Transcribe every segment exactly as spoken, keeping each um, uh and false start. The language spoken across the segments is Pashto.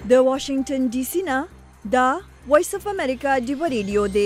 د واشنگټن ډي سي نه دا وایس اف امریکا ډیو ریډیو دی.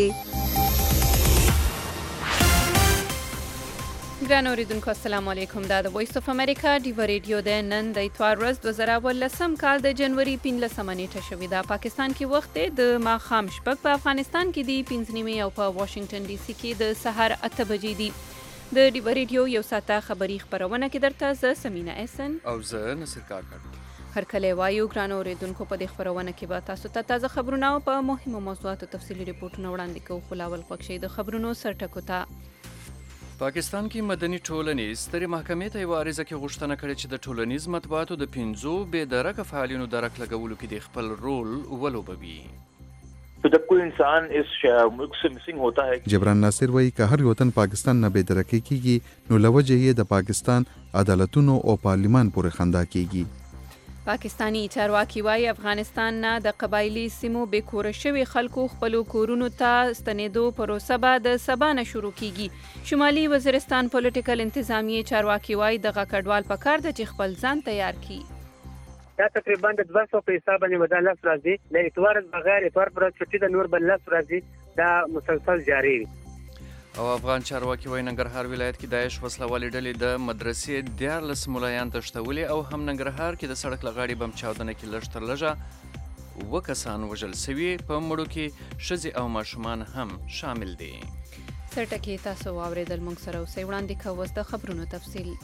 ګران اوریدونکو السلام علیکم. دا د وایس اف امریکا ډیو ریډیو دی. نن د اتوار ورځ دوه زره اوولسم کال د جنوري پنځلسمه نیټه شوې ده. پاکستان کې وخت دی د ماښام شپږ، په افغانستان کې دی پنځه نیمې او په واشنگټن ډي سي کې د سهار اته بجې دي. د ډیو ریډیو یو ساعته خبري خبرونه کې درته زه سمینه احسن او زه نصر کاکړ هرکلی وایو. ګران اوریدونکو په دې خبرونه کې به تاسو ته تازه خبرونه او په مهمو موضوعاتو تفصیلي ریپورټونه وړاندې کوو. خو لاول خوښ شئ د خبرونو سرټکو ته. پاکستان کې مدني ټولنې سترې محکمې ته یوه عریضه کې غوښتنه کړې چې د ټولنیز مطبوعاتو د پنځو بې درکه فعالینو درک لګولو کې د خپل رول ولوبوي. तो जब कोई इंसान इस मुल्क से मिसिंग होता है. جبران ناصر وایي که هر وطن پاکستان نه بې درکه کیږي نو لوجه یې د پاکستان عدالتونو او پارلیمان پورې خندا کیږي. پاکستانی چارواکي وایي افغانستان نه د قبایلي سیمو بې کوره شوي خلکو خپلو کورونو ته ستنېدو پروسه به د سبا نه شروع کیږي. شمالي وزیرستان پولیټیکل انتظامیې چارواکي وایي دغه کډوال پکار ده چې خپل ځان تیار کړي. دا تقریبا د دوه سوه په حساب باندې مدا لس راځي له اتوار بغیر اتوار پر چھٹی د نور بل لس راځي دا مسلسل جاری وي. او افغان چارواکي وایي ننګرهار ولایت کې داعش وسله والې ډلې د مدرسې دیارلس ملایان تښتولي او هم ننګرهار کې د سړک له غاړې بم چاودنه کې لږ تر لږه اووه کسان وژل سوي. په مړو کې ښځې او ماشومان هم شامل دي. سرټکي تاسو واورېدل. موږ سره اوسئ. وړاندې کوو اوس د خبرونو تفصیل.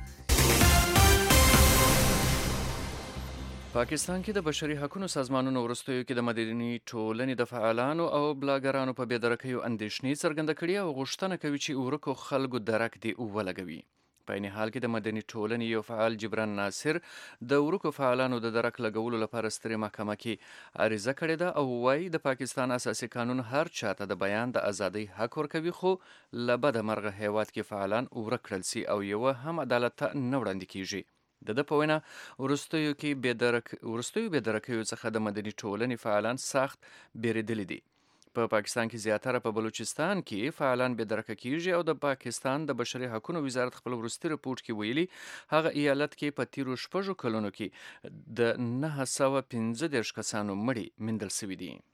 پاکستان کې د بشري حقوقو سازمانونو وروستیو کې د مدني ټولنې د فعالانو او بلاګرانو په بې درکیو اندېښنې څرګنده کړي او غوښتنه کوي چې ورکو خلکو درک دې ولګوي. په عین حال کې د مدني ټولنې یو فعال جبران ناصر د ورکو فعالانو د درک لګولو لپاره سترې محکمه کې عریضه کړې ده او وایي د پاکستان اساسي قانون هر چاته د بیان د ازادۍ حق ورکوي، خو له بده مرغه هیواد کې فعالان ورک کړل سي او یوه هم عدالت ته نه وړاندې کیږي. د ده په وینا وروستیو کې وروستیو بې درکیو څخه د مدني ټولنې فعالان سخت بیریدلي دي. په پاکستان کې زیاتره په بلوچستان کې فعالان بې درکه کیږي او د پاکستان د بشري حقوقو وزارت خپل وروستي رپورټ کې ویلي هغه ایالت کې په تیرو شپږو کلونو کې د نهه سوه پنځه دېرش کسانو مړي موندل سوي دي.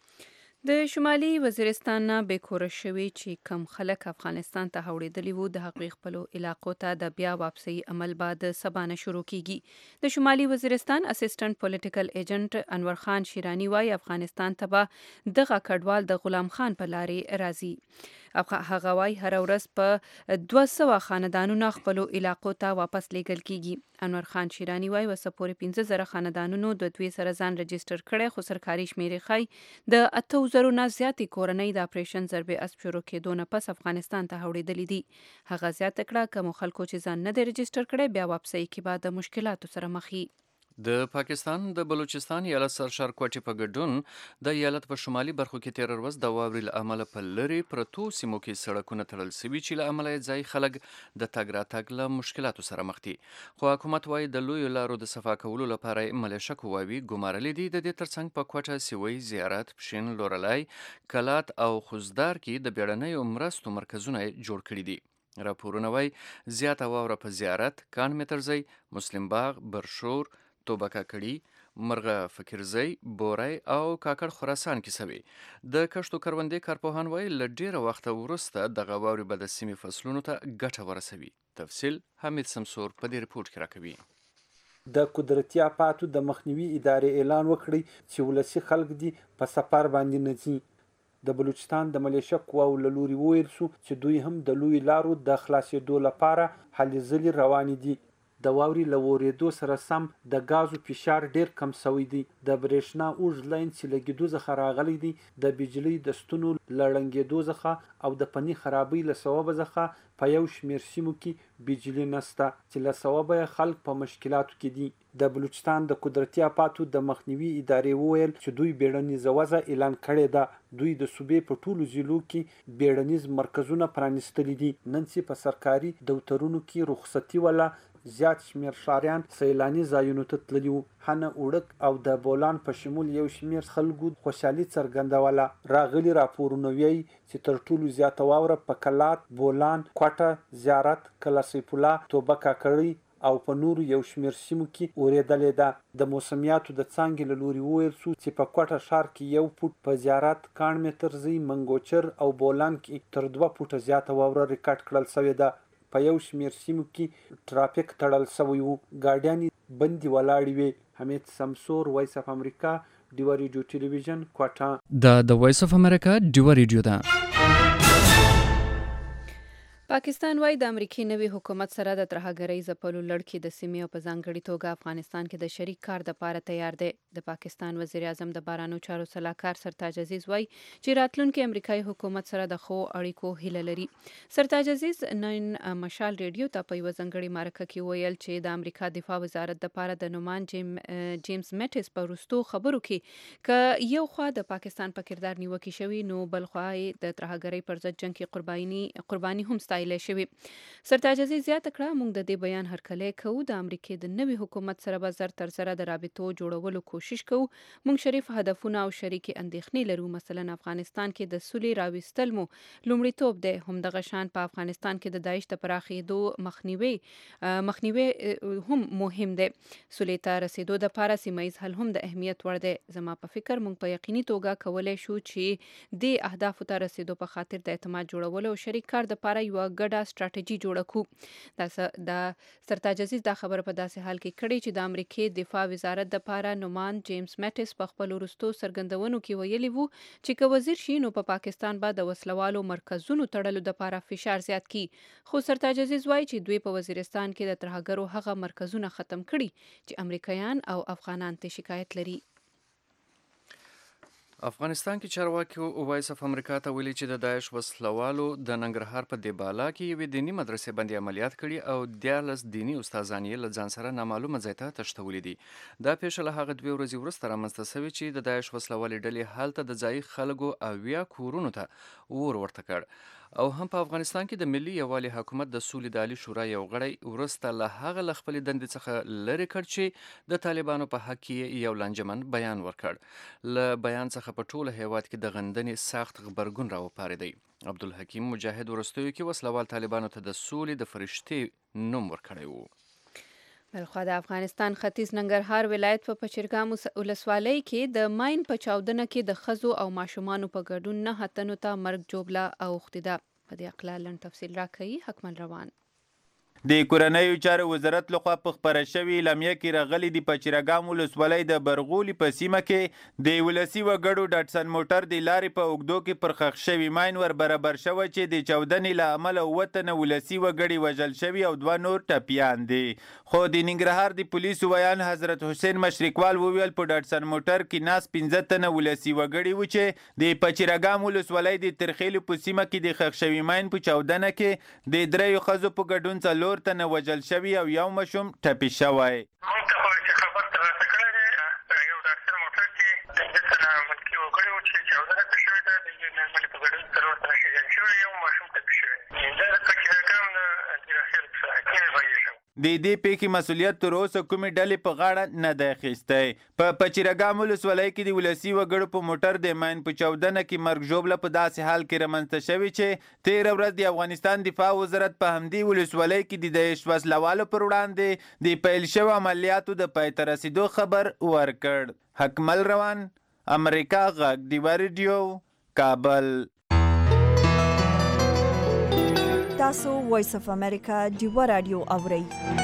د شمالي وزیرستان نه بې کوره شوي چې کم خلک افغانستان ته اوړېدلي وو د هغوی خپلو علاقو ته د بیا واپسۍ عمل به د سبا نه شروع کیږي. د شمالي وزیرستان اسسټنټ پولیټیکل ایجنټ انور خان شیراني وایي افغانستان ته به دغه کډوال د غلام خان په لارې راځي. هغه وایي هره ورځ په دوه سوه خاندانونه خپلو علاقو ته واپس لیږل کیږي. انور خان شیراني وایي وسه پورې پنځه زره خاندانونو د دوی سره ځان رجسټر کړی، خو سرکاري شمیرې ښایي د اته زرو نه زیاتې کورنۍ د اپریشن ضربې اسب شروع کېدو نه پس افغانستان ته اوړېدلي دي. هغه زیاته کړه کومو خلکو چې ځان نه دی رجسټر کړی بیا واپسۍ کې به د مشکلاتو سره مخ وي. د پاکستان د بلوچستان ایالت سرشار کوټې په ګډون د ایالت په شمالي برخو کې تېره ورځ د واورې له امله په لرې پرتو سیمو کې سړکونه تړل سوي چې له امله یې ځایي خلک د تګ راتګ له مشکلاتو سره مخ دي. خو حکومت وایي د لویو لارو د صفا کولو لپاره یې ملیشه قواوي ګمارلې دي. د دې ترڅنګ په کوټه، سیوۍ، زیارت، پښین، لورلی، کلات او خوزدار کې د بیړنیو مرستو مرکزونه جوړ کړي دي. راپورونه وایي زیاته واوره په زیارت، کان مترزی، مسلم باغ، برشور، توبه کاکړي، مرغه فکرزی، بوری او کاکړ خراسان کې سوي. د کښتو کروندې کارپوهان وایي له ډیره وخته وروسته دغه واورې به د سیمې فصلونو ته ګټه ورسوي. تفصیل حمید سمسور په دې رپورټ کې راکوي. د قدرتي آفاتو د مخنیوي ادارې اعلان وکړی چې ولسي خلک دي په سفر باندې نه ځي. د بلوچستان د ملیشه قواو له لوري وویل شو چې دوی هم د لوی لارو د خلاصېدو لپاره هلې ځلې روانې دي. د واورې له ورېدو سره سم د غازو فشار ډیر کم شوی دی. د برېښنا اوږد لاین چې لګېدو څخه راغلی دی د بجلۍ د ستنو له ړنګېدو څخه او د فني خرابۍ له سببه څخه په یو شمېر سیمو کې بجلۍ نشته چې له سببه یې خلک په مشکلاتو کې دي. د بلوچستان د قدرتي آفاتو د مخنیوي ادارې وویل چې دوی بیړنیزه وضع اعلان کړې ده. دوی د صوبې په ټولو ضلعو کې بیړنیز مرکزونه پرانیستلي دي. نن چې په سرکاري دفترونو کې رخصتي وله زیات شمیر ښاریان سیلاني ځایونو ته تللي وو. هنه اوړک او د بولان په شمول یو شمیر خلکو خوشحالي څرګندوله. راغلي راپورونه وایي چې تر ټولو زیاته واوره په کلات، بولان، کوټه، زیارت، کلا سیف الله، توبه کاکړي، او په نورو یو شمېر سیمو کې اورېدلې ده. د موسمیاتو د څانګې له لوري وویل شو چې په کوټه ښار کې یو فوټ، په زیارت، کاڼ مترزی، منګوچر او بولان کې تر دوه فوټه زیاته واوره ریکارډ کړل شوې ده. په یو شمېر سیمو کې ټرافیک تړل شوی و، ګاډیانې بندې ولاړې وې. حمید سمسور، وایس اف امریکا، ډیوه ریډیو ټلویزیون، کوټه. دا د وایس اف امریکا ډیوه ریډیو ده. پاکستان وايي د امریکای نوي حکومت سره د ترهګرۍ ځپلو لړ کې د سیمې او په ځانګړي توګه افغانستان کې د شریک کار دپاره تیار دی. د پاکستان وزیر اعظم د بهرنیو چارو سلاکار سرتاج عزیز وايي چې راتلونکي امریکایي حکومت سره د ښو اړیکو هیله لري. سرتاج عزیز نن مشال ریډیو ته په یوه ځانګړي مرکه کې ویل چې د امریکا دفاع وزارت دپاره د نومان جیم جیمز میټس په وروستو خبرو کې که یو خوا د پاکستان په کردار نیوکې شوي، نو بل خوا یې د ترهګرۍ پر ضد جنګ کې قرباني قرباني هم شوی. سرتاج عزیز زیاته کړه، موږ د دې بیان هرکلی کوو. د امریکای د نوي حکومت سره به زر تر زره د رابطو جوړولو کوشش کوو. موږ شریف هدفونه او شریکې اندېښنې لرو. مثلا افغانستان کې د سولې راوستل مو لومړیتوب دی. همدغه شان په افغانستان کې د داعش د پراخېدو مخنیوي مخنیوي هم مهم دی. سولې ته رسیدو دپاره سیمه ییز حل هم د اهمیت وړ دی. زما په فکر موږ په یقیني توګه کولی شو چې دې اهدافو ته رسیدو په خاطر د اعتماد جوړولو او شریک کار دپاره یوه ګډه ستراتیژي جوړه کړو. د سرتاج عزیز دا خبره په داسې حال کې کړې چې د امریکای دفاع وزارت دپاره نومان جیمز میټس په خپل وروستو څرګندونو کې ویلي وو چې که وزیر شي نو په پا پاکستان به د وسلوالو مرکزونو تړلو دپاره فشار زیات کړي. خو سرتاج عزیز وایي چې دوی په وزیرستان کې د ترهګرو هغه مرکزونه ختم کړي چې امریکایان او افغانان ته شکایت لري. افغانستان کې چارواکي وایس اف امریکا ته ویلي چې د داعش وسلوالو د ننګرهار په دیبالا کې یوې دیني مدرسې باندې عملیات کړي او دیارلس دیني استادان یې له ځان سره نامعلومه ځای ته تښتولي دي. دا پیښه له هغه دوې ورځې وروسته رامنځته شوې چې د داعش وسلوالې ډلې هلته د ځایي خلکو اویا کورونو ته اور ورته کړ. او هم په افغانستان کې د ملي یووالي حکومت د سولې د عالي شورا یو غړی وروسته له هغه له خپلې دندې څخه لرې کړ چې د طالبانو په حق کې یو لانجمن بیان ورکړ. له بیان څخه په ټوله هیواد کې د غندنې سخت غبرګون راوپارېدی. عبدالحکیم مجاهد وروستیو کې وسلوال طالبانو ته د سولې د فرشتې نوم ورکړی و. بلخوا د افغانستان ختیځ ننګرهار ولایت په پچرګام ولسوالۍ کې د ماین په چاودنه کې د ښځو او ماشومانو په ګډون نه اتنو ته مرګ جوړه اوښتې ده. په دې اقلا لنډ تفصیل راکوي حکمل روان. د کورنیو چارو وزارت لخوا په خپره شوې اعلامیه کې راغلي د پچرګام ولسوالۍ د برغولي په سیمه کې د ولسي وګړو ډاټسن موټر د لارې په اوږدو کې پر ښخ شوي ماین ور برابر شوی چې د چاودنې له امله اووه تنه ولسي وګړي وژل شوي او دوه نور ټپیان دي. خو د ننګرهار د پولیسو ویان حضرت حسین مشرقوال وویل په ډاټسن موټر کې ناست پنځه تنه ولسي وګړي و چې د پچرګام ولسوالۍ د ترخیلو په سیمه کې د ښخ شوي ماین په چاودنه کې د دریو ښځو په ګډون څلور تنه وژل شوي او یو ماشوم ټپي شوی. موږ ته خو چې خبر ترلاسه کړی دی یو ډاکټر موټر کې پنځه تنه ملکي وګړي وو چې چاودنه پرې شوې ده. د یوې مېرمنې په ګډون څلور تنه شهیدان شوي، یو ماشوم ټپي شوی. دا د پچرګام د ترخیل څخه نوې بهیر شوی. د دې پیښې مسؤلیت تر اوسه کومې ډلې په غاړه نه دی اخیستی. په پچرګام ولسوالۍ کې د ولسي وګړو په موټر د ماین په چاودنه کې مرګ ژوبله په داسې حال کې رامنځته شوې چې تېره ورځ د افغانستان دفاع وزارت په همدې ولسوالۍ کې د داعش وسلوالو پر وړاندې د پیل شوو عملیاتو د پای ته رسېدو خبر ورکړ. حکمل روان، امریکا غږ، ډیوه ریډیو، کابل. تاسو وایس اف امریکا ډیوه رادیو اورئ.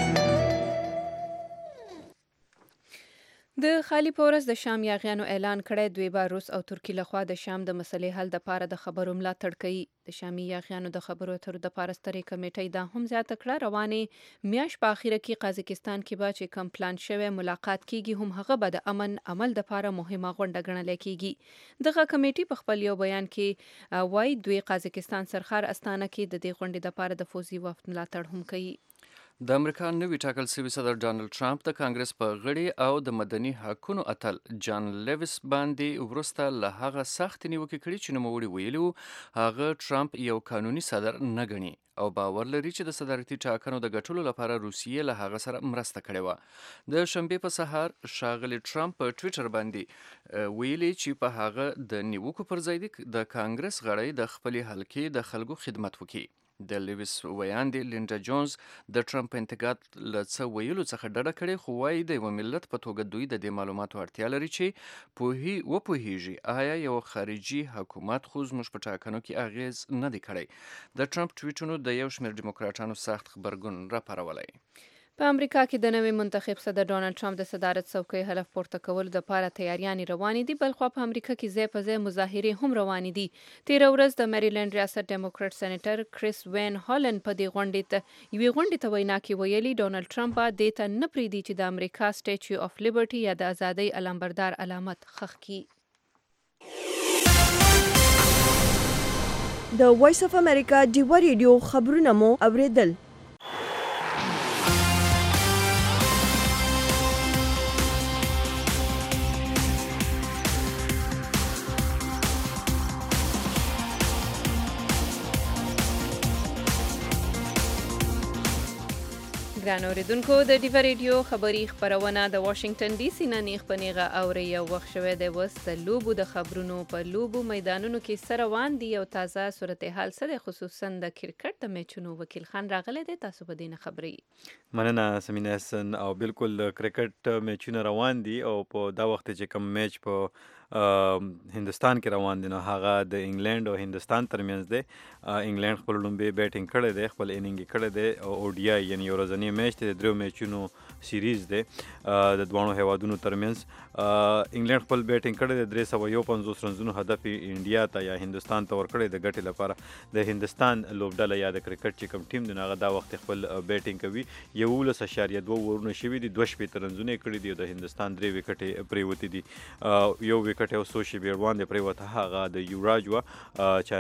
د خالی پورس د شام یاغیانو اعلان کړی دوی به روس او ترکی لخوا د شام د مسلې حل دپاره د خبرو ملاتړ کوي. د شامي یاغیانو د خبرو اترو دپاره سترې کمیټۍ دا هم زیاته کړه روانې میاشت په اخیره کې قازقستان کې به چې کم پلان شوی ملاقات کیږي هم هغه به د امن عمل دپاره مهمه غونډه ګڼلی کیږي. دغه کمیټې په خپل یو بیان کې وایي دوی قازقستان سرخار استانه کې د دې غونډې دپاره د فوزي وفد ملاتړ هم کوي. د امریکا نوي ټاکل شوي صدر ډانلډ ټرمپ د کانګرس په غړي او د مدني حقونو اتل جان لیویس باندې وروسته له هغه سخت نیوکې کړي چې نوموړي ویلي وو هغه ټرمپ یو قانوني صدر نه ګڼي او باور لري چې د صدارتي ټاکنو د ګټلو لپاره روسیې له هغه سره مرسته کړې وه. د شنبې په سهار ښاغلي ټرمپ په ټویټر باندې ویلي چې په هغه د نیوکو پر ځای د کانګرس غړی د خپلې حلقې د خلکو خدمت وکړي. د لیویس ویاندې لینډا جونز د ټرمپ انتقاد له څه ویلو څخه ډډه کړې، خو وایي د یوه ملت په توګه دوی د دې معلوماتو اړتیا لري چې پوهی وپوهیږي آیا یو خارجي حکومت خو زموږ په ټاکنو کې اغیز نه دی کړی. د ټرمپ ټویټونو د یو شمېر ډیموکراټانو سخت غبرګون راپارولی. په امریکا کې د نوي منتخب صدر ډونالډ ټرمپ د صدارت څوکۍ حلف پورته کولو دپاره تیاریانې روانې دي. بلخوا په امریکا کې ځای په ځای مظاهرې هم روانې دي. تېره ورځ د میریلینډ ریاست ډیموکراټ سینیټر کریس وین هالن په دې غونډې ته یوې غونډې ته وینا کې ویلي ډونالډ ټرمپ به دې ته نه پرېږدي چې د امریکا سټیچو اف لیبرټي یا د ازادۍ علمبردار علامت خښ کړي. د وایس اف امریکا ډیوه ریډیو خبرونه مو اوریدل. ګران اوریدونکو، د ډیوه ریډیو خبري خبرونه د واشنگټن ډي سي نه نیغ په نیغه اوري. یو وخت شوی دی اوس د لوبو د خبرونو. په لوبو میدانونو کې سره روان دي او تازه صورتحال څه دی، خصوصا د کرکټ د میچونو. وکیل خان راغلی دی، تاسو به دې نه خبرې. مننه سمینه حسن. او بالکل د کرکټ میچونه روان دي او په دا وخت چې کوم میچ په هندستان کې روان دي نو هغه د انګلند او هندستان ترمنځ دی. انګلند خپل لومبي بیټینګ کړی دی، خپل انینګ کړی دی او او ډي آی یعنی یو ورځنی میچ دی، د دریو میچونو سیریز دی د دوانو هیوادونو ترمنځ. انګلند خپل بیټینګ کړی دی، درې سوه یو پنځوس رنزونو هدف انډیا ته یا هندستان ته ورکړی د ګټې لپاره. د هندستان لوبډله یا د کرکټ چې کوم ټیم دی هغه دا وخت خپل بیټینګ کوي. یولس اشاریه دوه اورونه شوي دي، دوه شپېته رنزونه یې کړي دي او د هندستان درې وکټې پرېوتې دي. یو وکټ یو څو شیبې وړاندې پرېوته، هغه د یوراج وه چا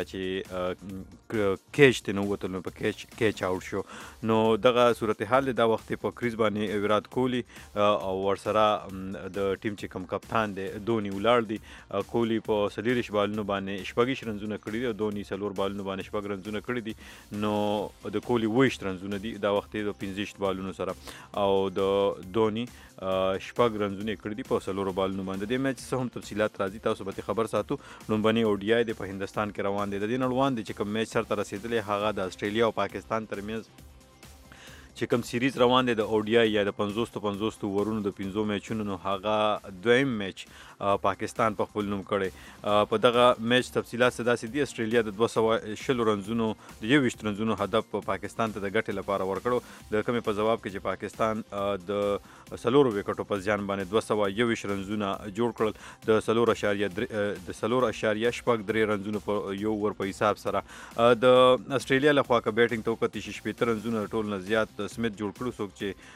چې کیچ ته نه ووتل نو په کیچ کیچ آوټ شو. نو دغه صورتحال دی دا وخت په کریز باندې ویرات کوهلي او ورسره د ټیم چې کوم کپتان دی دونی ولاړ دي. کوهلي په څلېرویشت بالونو باندې شپږ رنزونه کړي دي او دونی څلور بالونو باندې شپږ رنزونه کړي دي. نو د کوهلي اووه ویشت رنزونه دي دا وخت د پنځه ویشت بالونو سره او د دونی شپږ رنزونه کړي دي په څلورو بالونو باندې. د میچ څه هم تفصیلات راځي تاسو به خبر ساتو. لومبني او ډي آی دی په هندستان کې روان دی. د دې نه وړاندې چې کوم میچ سرته رسېدلی هغه د استرالیا او پاکستان ترمنځ چې کوم سیریز روان دی د او ډي آی یا د پنځوس تو پنځوس ورونو د پنځو میچونو نو هغه دویم میچ پاکستان په خپل نوم کړی. په دغه میچ تفصیلات څه داسې دي، استرالیا د دوه سوه شلو رنزونو د یو ویشت رنزونو هدف پاکستان ته د ګټې لپاره ورکړو، د کومې په ځواب کې چې پاکستان د څلورو وکټو په زیان باندې دوه سوه یو ویشت رنزونه جوړ کړل. د څلور اشاریه د څلور اشاریه شپږ درې رنزونو په یو ور په حساب سره. د استرالیا لخوا که بیټینګ ته وکتې چې شپېته رنزونه ټول نه زیات سمیت جوړ کړو، څوک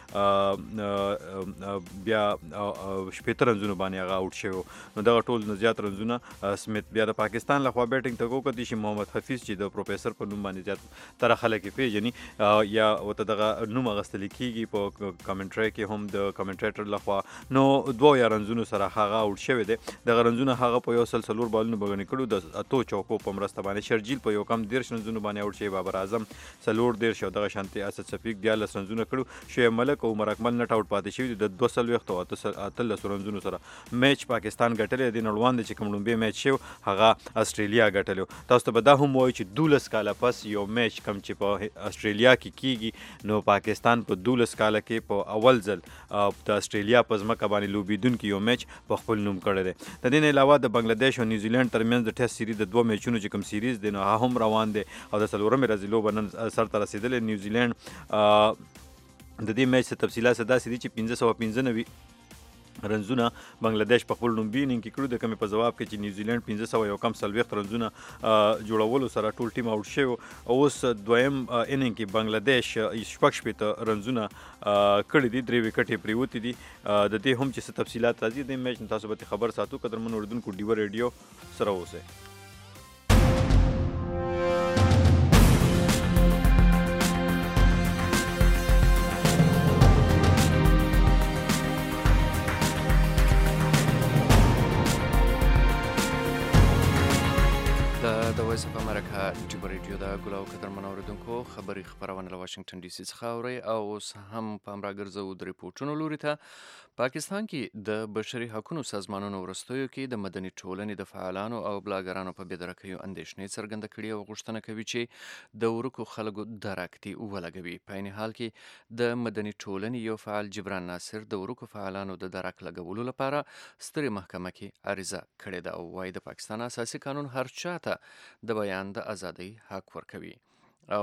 چې بیا شپېته رنزونو باندې هغه آوټ شوی نو دغه ټول نه زیات رنزونه سمیت. بیا د پاکستان لخوا بیټینګ ته وکتې چې محمد حفیظ چې د پروفیسر په نوم باندې زیات تره خلک یې پېژني یا ورته دغه نوم اخیستل کېږي په کمنټرۍ کې هم د کمنټریټر لخوا، نو دوه یا رنزونو سره هغه آوټ شوی دی. دغه رنزونه هغه په یو سل څلور بالونو بګنې کړو د اتو چوکو په مرسته باندې. شرجیل په یو کم دېرش رنزونو باندې آوټ شوی، بابر اعظم څلور دېرش او دغه شانتې اسد شفیق دیارلس رنزونه کړو. شعیب ملک او عمر اکمل نټ آوټ پاتې شوي د دوه څلوېښت او اتلسو رنزونو سره. میچ پاکستان ګټلی دی، نه وړاندې چې کوم لومبی میچ شو هغه استرالیا ګټلی. تاسو ته به دا هم وایو چې دولس کاله پس یو میچ کوم چې په استرالیا کې کیږي نو پاکستان په دولس کاله کې په اول ځل د استرالیا په ځمکه باندې لوبېدونکي یو میچ په خپل نوم کړی دی. د دې نه علاوه د بنګلادیش او نیوزیلینډ ترمنځ د ټیسټ سیریز د دوه میچونو چې کوم سیریز دی نو هغه هم روان دی او د څلورمې ورځې لوبه نن سرته رسېدلې. نیوزیلینډ د دې میچ څه تفصیلات څه داسې دي چې پنځه سوه پنځه نوي رنزونه بنگلادیش په خپل نوم بینینګ کې کړو، د کومې په ځواب کې چې نیوزیلینډ پنځه سوه یو کم څلوېښت رنزونه جوړولو سره ټول ټیم آوټ شوی. اوس دویم انینګ کې بنگلادیش شپږ شپېته رنزونه کړي دي، درې وکټ یې پرېوتې دي. د دې هم چې څه تفصیلات راځي د میچ نه تاسو به خبر ساتو. قدرمن اورېدونکو ډیوه ریډیو سره اوسئ. د وایس اف امریکا ډیو ریډیو د ګلاو قدرمن اوریدونکو خبري خبرونه له واشنگټن ډي سي څخه اوري او اوس هم پام راګرځو د ریپورتونو لوري ته. پاکستان کې د بشري حقوقو سازمانونو ورستیو کې د مدني ټولنې د فعالانو او بلاګرانو په بېدرکیو اندېښنې څرګنده کړې او غوښتنه کوي چې د ورکو خلکو درک دي ولګوي. په عین حال کې د مدني ټولنې یو فعال جبران ناصر د ورکو فعالانو د درک لګولو لپاره سترې محکمه کې عریضه کړې ده او وايي د پاکستان اساسي قانون هر چاته د بیان د ازادۍ حق ورکوي. او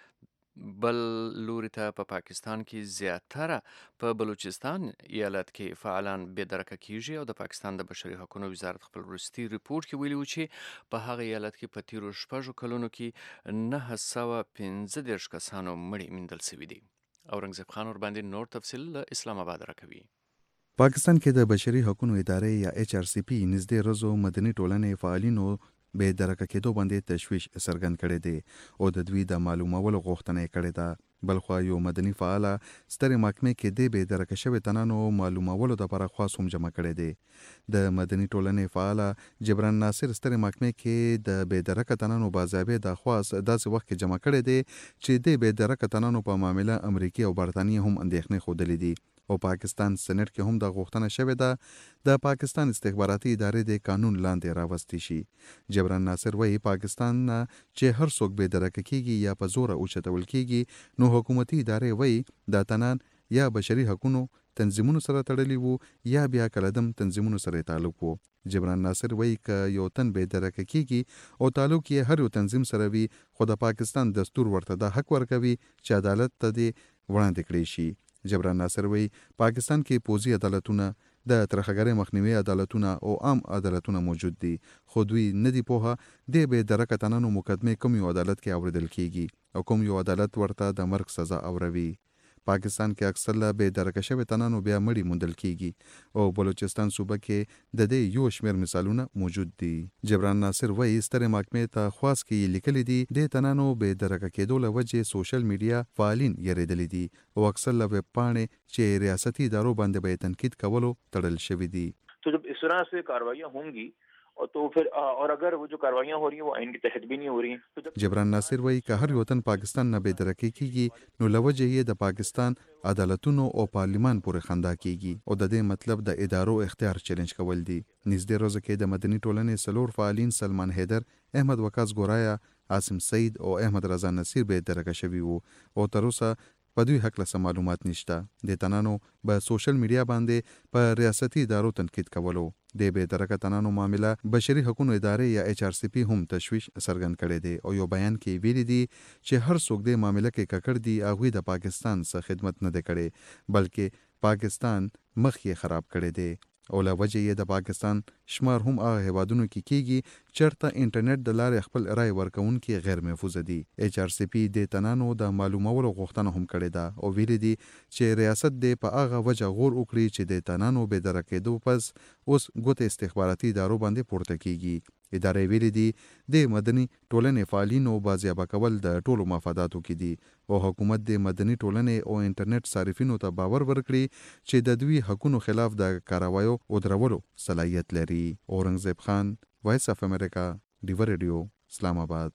بل لوري ته په پا پاکستان کې زیاتره په بلوچستان ایالت کې فعالان بې درکه کیږي او د پاکستان د بشري حقوقو وزارت خپل وروستي ریپورت کې ویلي و چې په هغه ایالت کې په تیرو شپږو کلونو کې نهه سوه پنځه دېرش کسانو مړي موندل شوي دي. اورنګزیب خان ورباندې نور تفصیل له اسلام آباد راکوي. پاکستان کې د بشري حقوقو ادارې یا ایچ آر سی پی نږدې ورځو مدني ټولنې فعالینو بې درکه کېدو باندې تشویش څرګند کړی دی او د دوی د معلومولو غوښتنه یې کړې ده. بلخوا یو مدني فعاله سترې محکمې کې د بې درکه شوي تنانو معلومولو دپاره خواست هم جمع کړی دی. د مدني ټولنې فعاله جبران ناصر سترې محکمې کې د بې درکه تنانو بازیابۍ د خواست داسې وخت کې جمع کړی دی چې د بې درکه تنانو په معامله امریکې او برطانیې هم اندېښنې ښودلې دي او پاکستان سېنټ کې هم د غوښتنه شوې ده د پاکستان استخباراتي ادارې د قانون لاندې راوستي شي. جبران ناصر وایي پاکستان نه چې هر څوک بې درکه کیږي یا په زوره اوچتول کیږي نو حکومتي ادارې وایي دا تنان یا بشري حقوقو تنظیمونو سره تړلي وو یا بیا کلدم تنظیمونو سره تعلق وو. جبران ناصر وایي که یو تن بې درکه کیږي او تعلق یې هر یو تنظیم سره وي خو د پاکستان دستور ورته دا حق ورکوي چې عدالت ته دې وړاندې کړی شي. جبران ناصر وایي پاکستان کې پوځي عدالتونه د ترخګرۍ مخنیوي عدالتونه او عام عدالتونه موجود دي خو دوی نه دي پوهه د بې درکه تنانو مقدمې کوم یو عدالت کې اوریدل کیږي او کوم یو عدالت ورته د مرګ سزا اوروي. پاکستان کې اکثر له بې درکه شوي تنانو بیا مړي موندل کیږي او بلوچستان صوبه کې د دې یو شمېر مثالونه موجود دي. جبران ناصر وایي سترې محکمې ته خواست کې لیکلي دي د تنانو بې درکه کېدو له وجې سوشل میډیا فعالین یریدلي دي او اکثر له ویب پاڼې چې ریاستي ادارو باندې به تنقید کولو تړل شوي دي. تو جب اس طرح سے کاروائیاں ہوں گی اور تو پھر اور اگر وہ جو کاروائیاں ہو رہی ہیں وہ آئین کے تحت بھی نہیں ہو رہی ہیں. جبران ناصر وایي که هر یو تن پاکستان نه بې درکه کیږي نو له وجې یې د پاکستان عدالتونو او پارلیمان پورې خندا کیږي او د دې مطلب د ادارو اختیار چیلنج کول دي. نږدې ورځو کې د مدني ټولنې څلور فعالین سلمان حیدر، احمد وقاص ګورایا، عاصم سعید او احمد رضا نصیر بې درکه شوي وو او تر اوسه په دوی حق له معلومات نشته. د تنانو په سوشل میډیا باندې په ریاستي ادارو تنقید کولو د بې درکه تنانو معامله بشري حقوقو ادارې یا ایچ آر سی پی هم تشویش څرګند کړی دی او یو بیان کې ویلي دي چې هر څوک د معامله کې ککړ دي هغوی د پاکستان څخه خدمت نه دی کړی بلکې پاکستان مخ یې خراب کړی دی او له وجې یې د پاکستان شمار هم هغه هیوادونو کې کیږي چېرته انټرنیټ د لارې خپل رای ورکوونکي غیر محفوظه دي. ایچ آر سی پی د تنانو د معلومولو غوښتنه هم کړې ده او ویلي دي چې ریاست دې په هغه وجه غور وکړي چې د تنانو بې درکه کېدو پس اوس ګوتې استخباراتي ادارو باندې پورته کیږي. ادارې ویلي دي د مدني ټولنې فعالینو بازیابه کول د ټولو مفاداتو کې دي او حکومت د مدني ټولنې او انټرنیټ صارفینو ته باور ورکړي چې د دوی حقونو خلاف د کاروایو او درولو صلاحیت لري. اورنګزیب خان، وایس اف امریکا، ډیو ریډیو، اسلام آباد.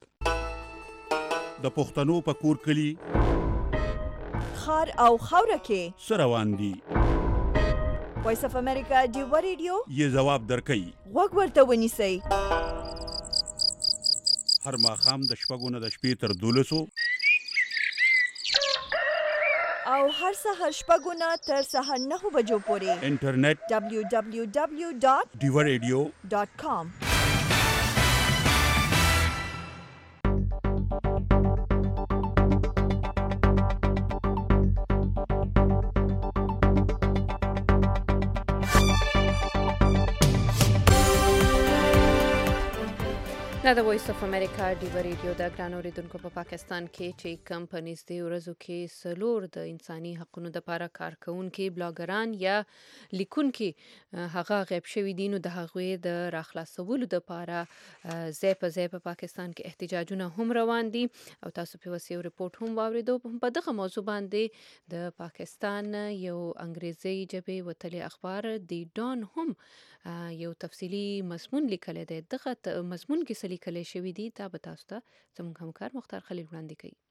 د پښتنو په کور کلی خار او خاوره کې سروان دي. وایس اف امریکا ډیو ریډیو یې جواب درکوي. غوږ ورته ونیسئ. هر ماښام د شپږو نه د شپې تر دولسو او هر سهار شپږو نه تر سهار نهو بجو پورې انټرنیټ ډبلیو ډبلیو ډبلیو ډاټ ډیو ریډیو ډاټ کام. دا د وایس اف امریکا ډیو ریډیو د ګران اوریدونکو په پاکستان کې چې کمپنیز د ورځو کې سلور د انساني حقوقو لپاره کار کوونکي بلاګران یا لیکونکي هغه غیب شوي دي نو د هغوی د راخلاصولو لپاره ځای په ځای په پاکستان کې احتجاجونه هم روان دي او تاسو په وسیو ریپورت هم واوریدو. په دغه موضوع باندې د پاکستان یو انګریزي ژبې وتلي اخبار دی ډان هم یو تفصیلی مضمون لیکلی دی. دغه مضمون کې څه لیکلی شوي دي دا به تاسو ته زموږ همکار مختار خلیل وړاندې کوي.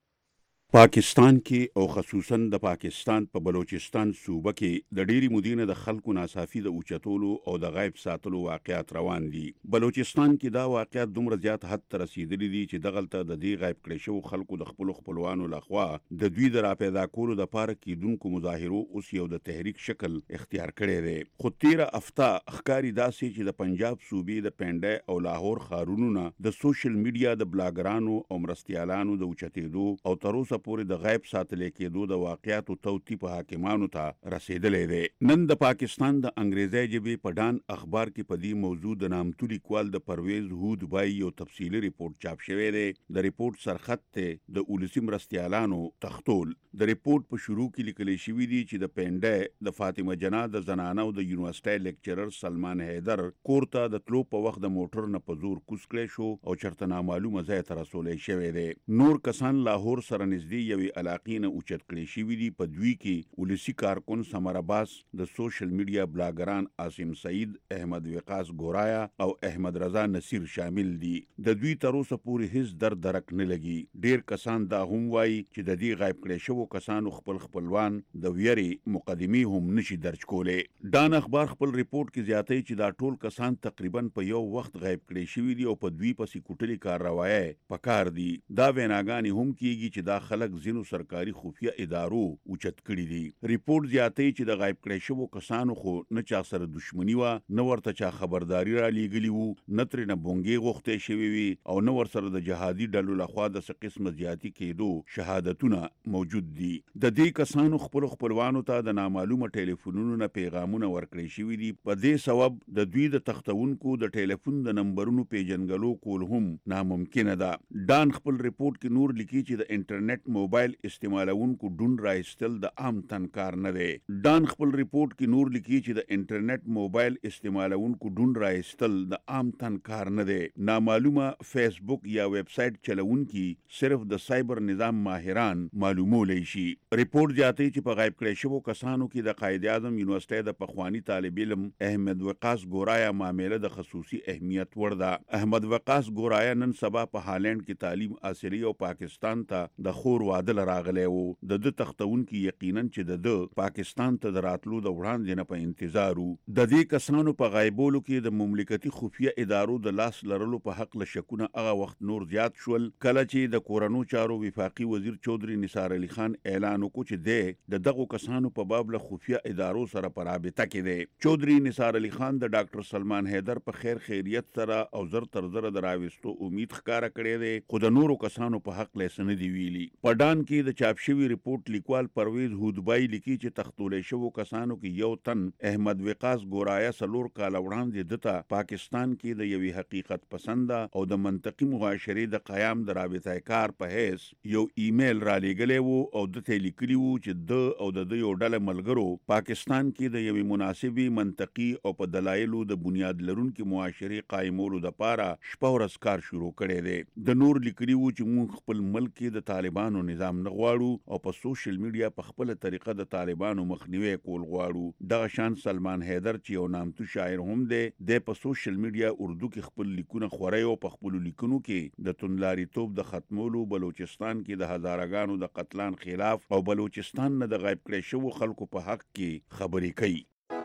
پاکستان کې او خصوصا د پاکستان په بلوچستان صوبه کې د ډېری مودینه د خلکو ناصافي د اوچتولو او د غیب ساتلو واقعیات روان دي. بلوچستان کې دا واقعیات دومره زیات حد ته رسیدلي دي چې دغلته د دې غیب کړی شوو خلکو د خپلو خپلوانو لخوا د دوی د راپیدا کولو دپاره کیدونکو مظاهرو اوس یو د تحریک شکل اختیار کړی دی. خو تیره هفته ښکاري داسې چې د پنجاب صوبې د پنډۍ او لاهور ښارونونه د سوشل میډیا د بلاګرانو او مرستیالانو د اوچتېدو او تر اوسه پورې د غیب ساتل کېدو د واقعیاتو توتی په حاکمانو ته رسیدلی دی. نن د پاکستان د انګریزي ژبې په ډان اخبار کې په دې موضوع د نامتو لیکوال د پرویز هود بای یو تفصیلي ریپورت چاپ شوی دی. د ریپورت سرخط ته د ولسي مرستیالانو تختول. د ریپورت په شروع کې لیکل شوی دی چې د پنډۍ د فاطمه جنا د زنانو د یونیورسيټي لیکچرر سلمان حیدر کور ته د تلو په وخت د موټر نه په زور کوز کړی شو او چرته نامعلومه ځای ته رسولی شوی دی. نور کسان لاهور سره نږدې یوې علاقې نه اوچت کړی شوي دي. په دوی کې ولسي کارکن سمر عباس، د سوشل میډیا بلاګران عاصم سعید، احمد وقاص ګورایا او احمد رضا نصیر شامل دي. د دوی تر اوسه پورې هیڅ درد درک نه لګي. ډیر کسان دا هم وایي چې د دې غیب کړی شوو کسانو خپل خپلوان د ویرې مقدمې هم نشي درج کولی. ډان اخبار خپل ریپورت کې زیاتوي چې دا ټول کسان تقریبا په یو وخت غیب کړی شوي دي او په دوی پسې کوټلي کارروایي پکار دي. دا ویناګانې هم کیږي چې دا خلک ځینو سرکاري خفیه ادارو اوچت کړي دي. ریپورت زیاتوي چې د غیب کړی شوو کسانو خو نه چا سره دښمني وه، نه ورته چا خبرداري را لیږلي وو، نه ترې نه بونګې غوښتې شوي وي او نه ورسره د جهادي ډلو لخوا د څه قسمه زیاتي کېدو شهادتونه موجود دي. د دې کسانو خپلو خپلوانو ته د نامعلومه ټلیفونونو نه پیغامونه ورکړی شوي دي. په دې سبب د دوی د تختونکو د ټلیفون د نمبرونو پیژنګلو کول هم ناممکنه ده. ډان خپل ریپورت کې نور لیکي چې د انټرنیټ موبایل استعمالونکو ډون راایستل د عام تن کار نه دی. ډان خپل ریپورت کې نور لیکي چې د انټرنیټ موبایل استعمالونکو ډون راایستل د عام تن کار نه دی. نامعلومه فیسبوک یا ویب سایټ چلونکي صرف د سایبر نظام ماهران معلومولی شي. ریپورت زیاتوي چې په غیب کړی شوو کسانو کې د قائد اعظم یونیورسيټي د پخوانی طالب علم احمد وقاص ګورایا معامله د خصوصي اهمیت وړ ده. احمد وقاص ګورایا نن سبا په هالند کې تعلیم حاصلي او پاکستان ته د خور واده راغلی وو. د د تختونکي یقینا چې د د پاکستان ته د راتلو د وړاندې نه په انتظار وو. د دې کسانو په غیبولو کې د مملکتي خفیه ادارو د لاس لرلو په حق له شکونه هغه وخت نور زیات شول کله چې د کورنو چارو وفاقي وزیر چودري نثار علي خان اعلان وکړ چې دی د دغو کسانو په باب له خفیه ادارو سره په رابطه کې دی. چودري نثار علي خان د ډاکټر سلمان حیدر په خیر خیریت سره او زر تر زره د راوستو امید ښکاره کړی دی، خو د نورو کسانو په حق له څه نه دي ویلي. په ډان کې د چاپ شوي ریپورت لیکوال پرویز هودبای لیکي چې تختولی شوو کسانو کې یو تن احمد وقاص ګورایا څلور کاله وړاندې دته پاکستان کې د یوې حقیقت پسنده او د منطقي معاشرې د قیام د رابطه کار په حیث یو ایمیل را لیږلی وو او دته یې لیکلي وو چې د او د ده یو ډله ملګرو پاکستان کې د یوې مناسبې منطقي او په دلایلو د بنیاد لرونکي معاشرې قایمولو دپاره شپه ورځ کار شروع کړی دی. د نور لیکلي وو چې موږ خپل ملک کې د طالبانو نظام نه غواړو او په سوشل میډیا په خپله طریقه د طالبانو مخنیوی کول غواړو. دغه شان سلمان حیدر چې یو نامتو شاعر هم دی، دی په سوشل میډیا اردو کې خپل لیکونه خوری او په خپلو لیکنو کې د توندلاریتوب د ختمولو، بلوچستان کې د هزارګانو د قتلان خلاف او بلوچستان نه د غیب کړی شوو خلکو په حق کې خبرې کوي.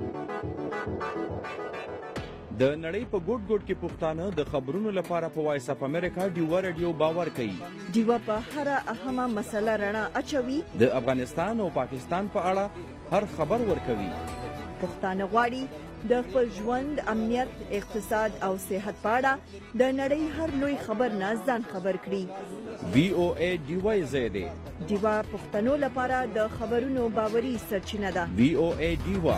د نړۍ په ګوټ ګوټ کې پښتانه د خبرونو لپاره په وایس اپ امریکا ډیوا رادیو باور کوي. ډیوا په هر اهمه مسله رڼا اچوي. د افغانستان او پاکستان په اړه هر خبر ورکوي. پښتانه غواړي د خپل ژوند، امنیت، اقتصاد او صحت په اړه د نړۍ هر لوی خبر نه ځان خبر کړي. وی او ای ډیوا زیاده ډیوا پښتنو لپاره د خبرونو باوري سرچینه ده. وی او ای ډیوا.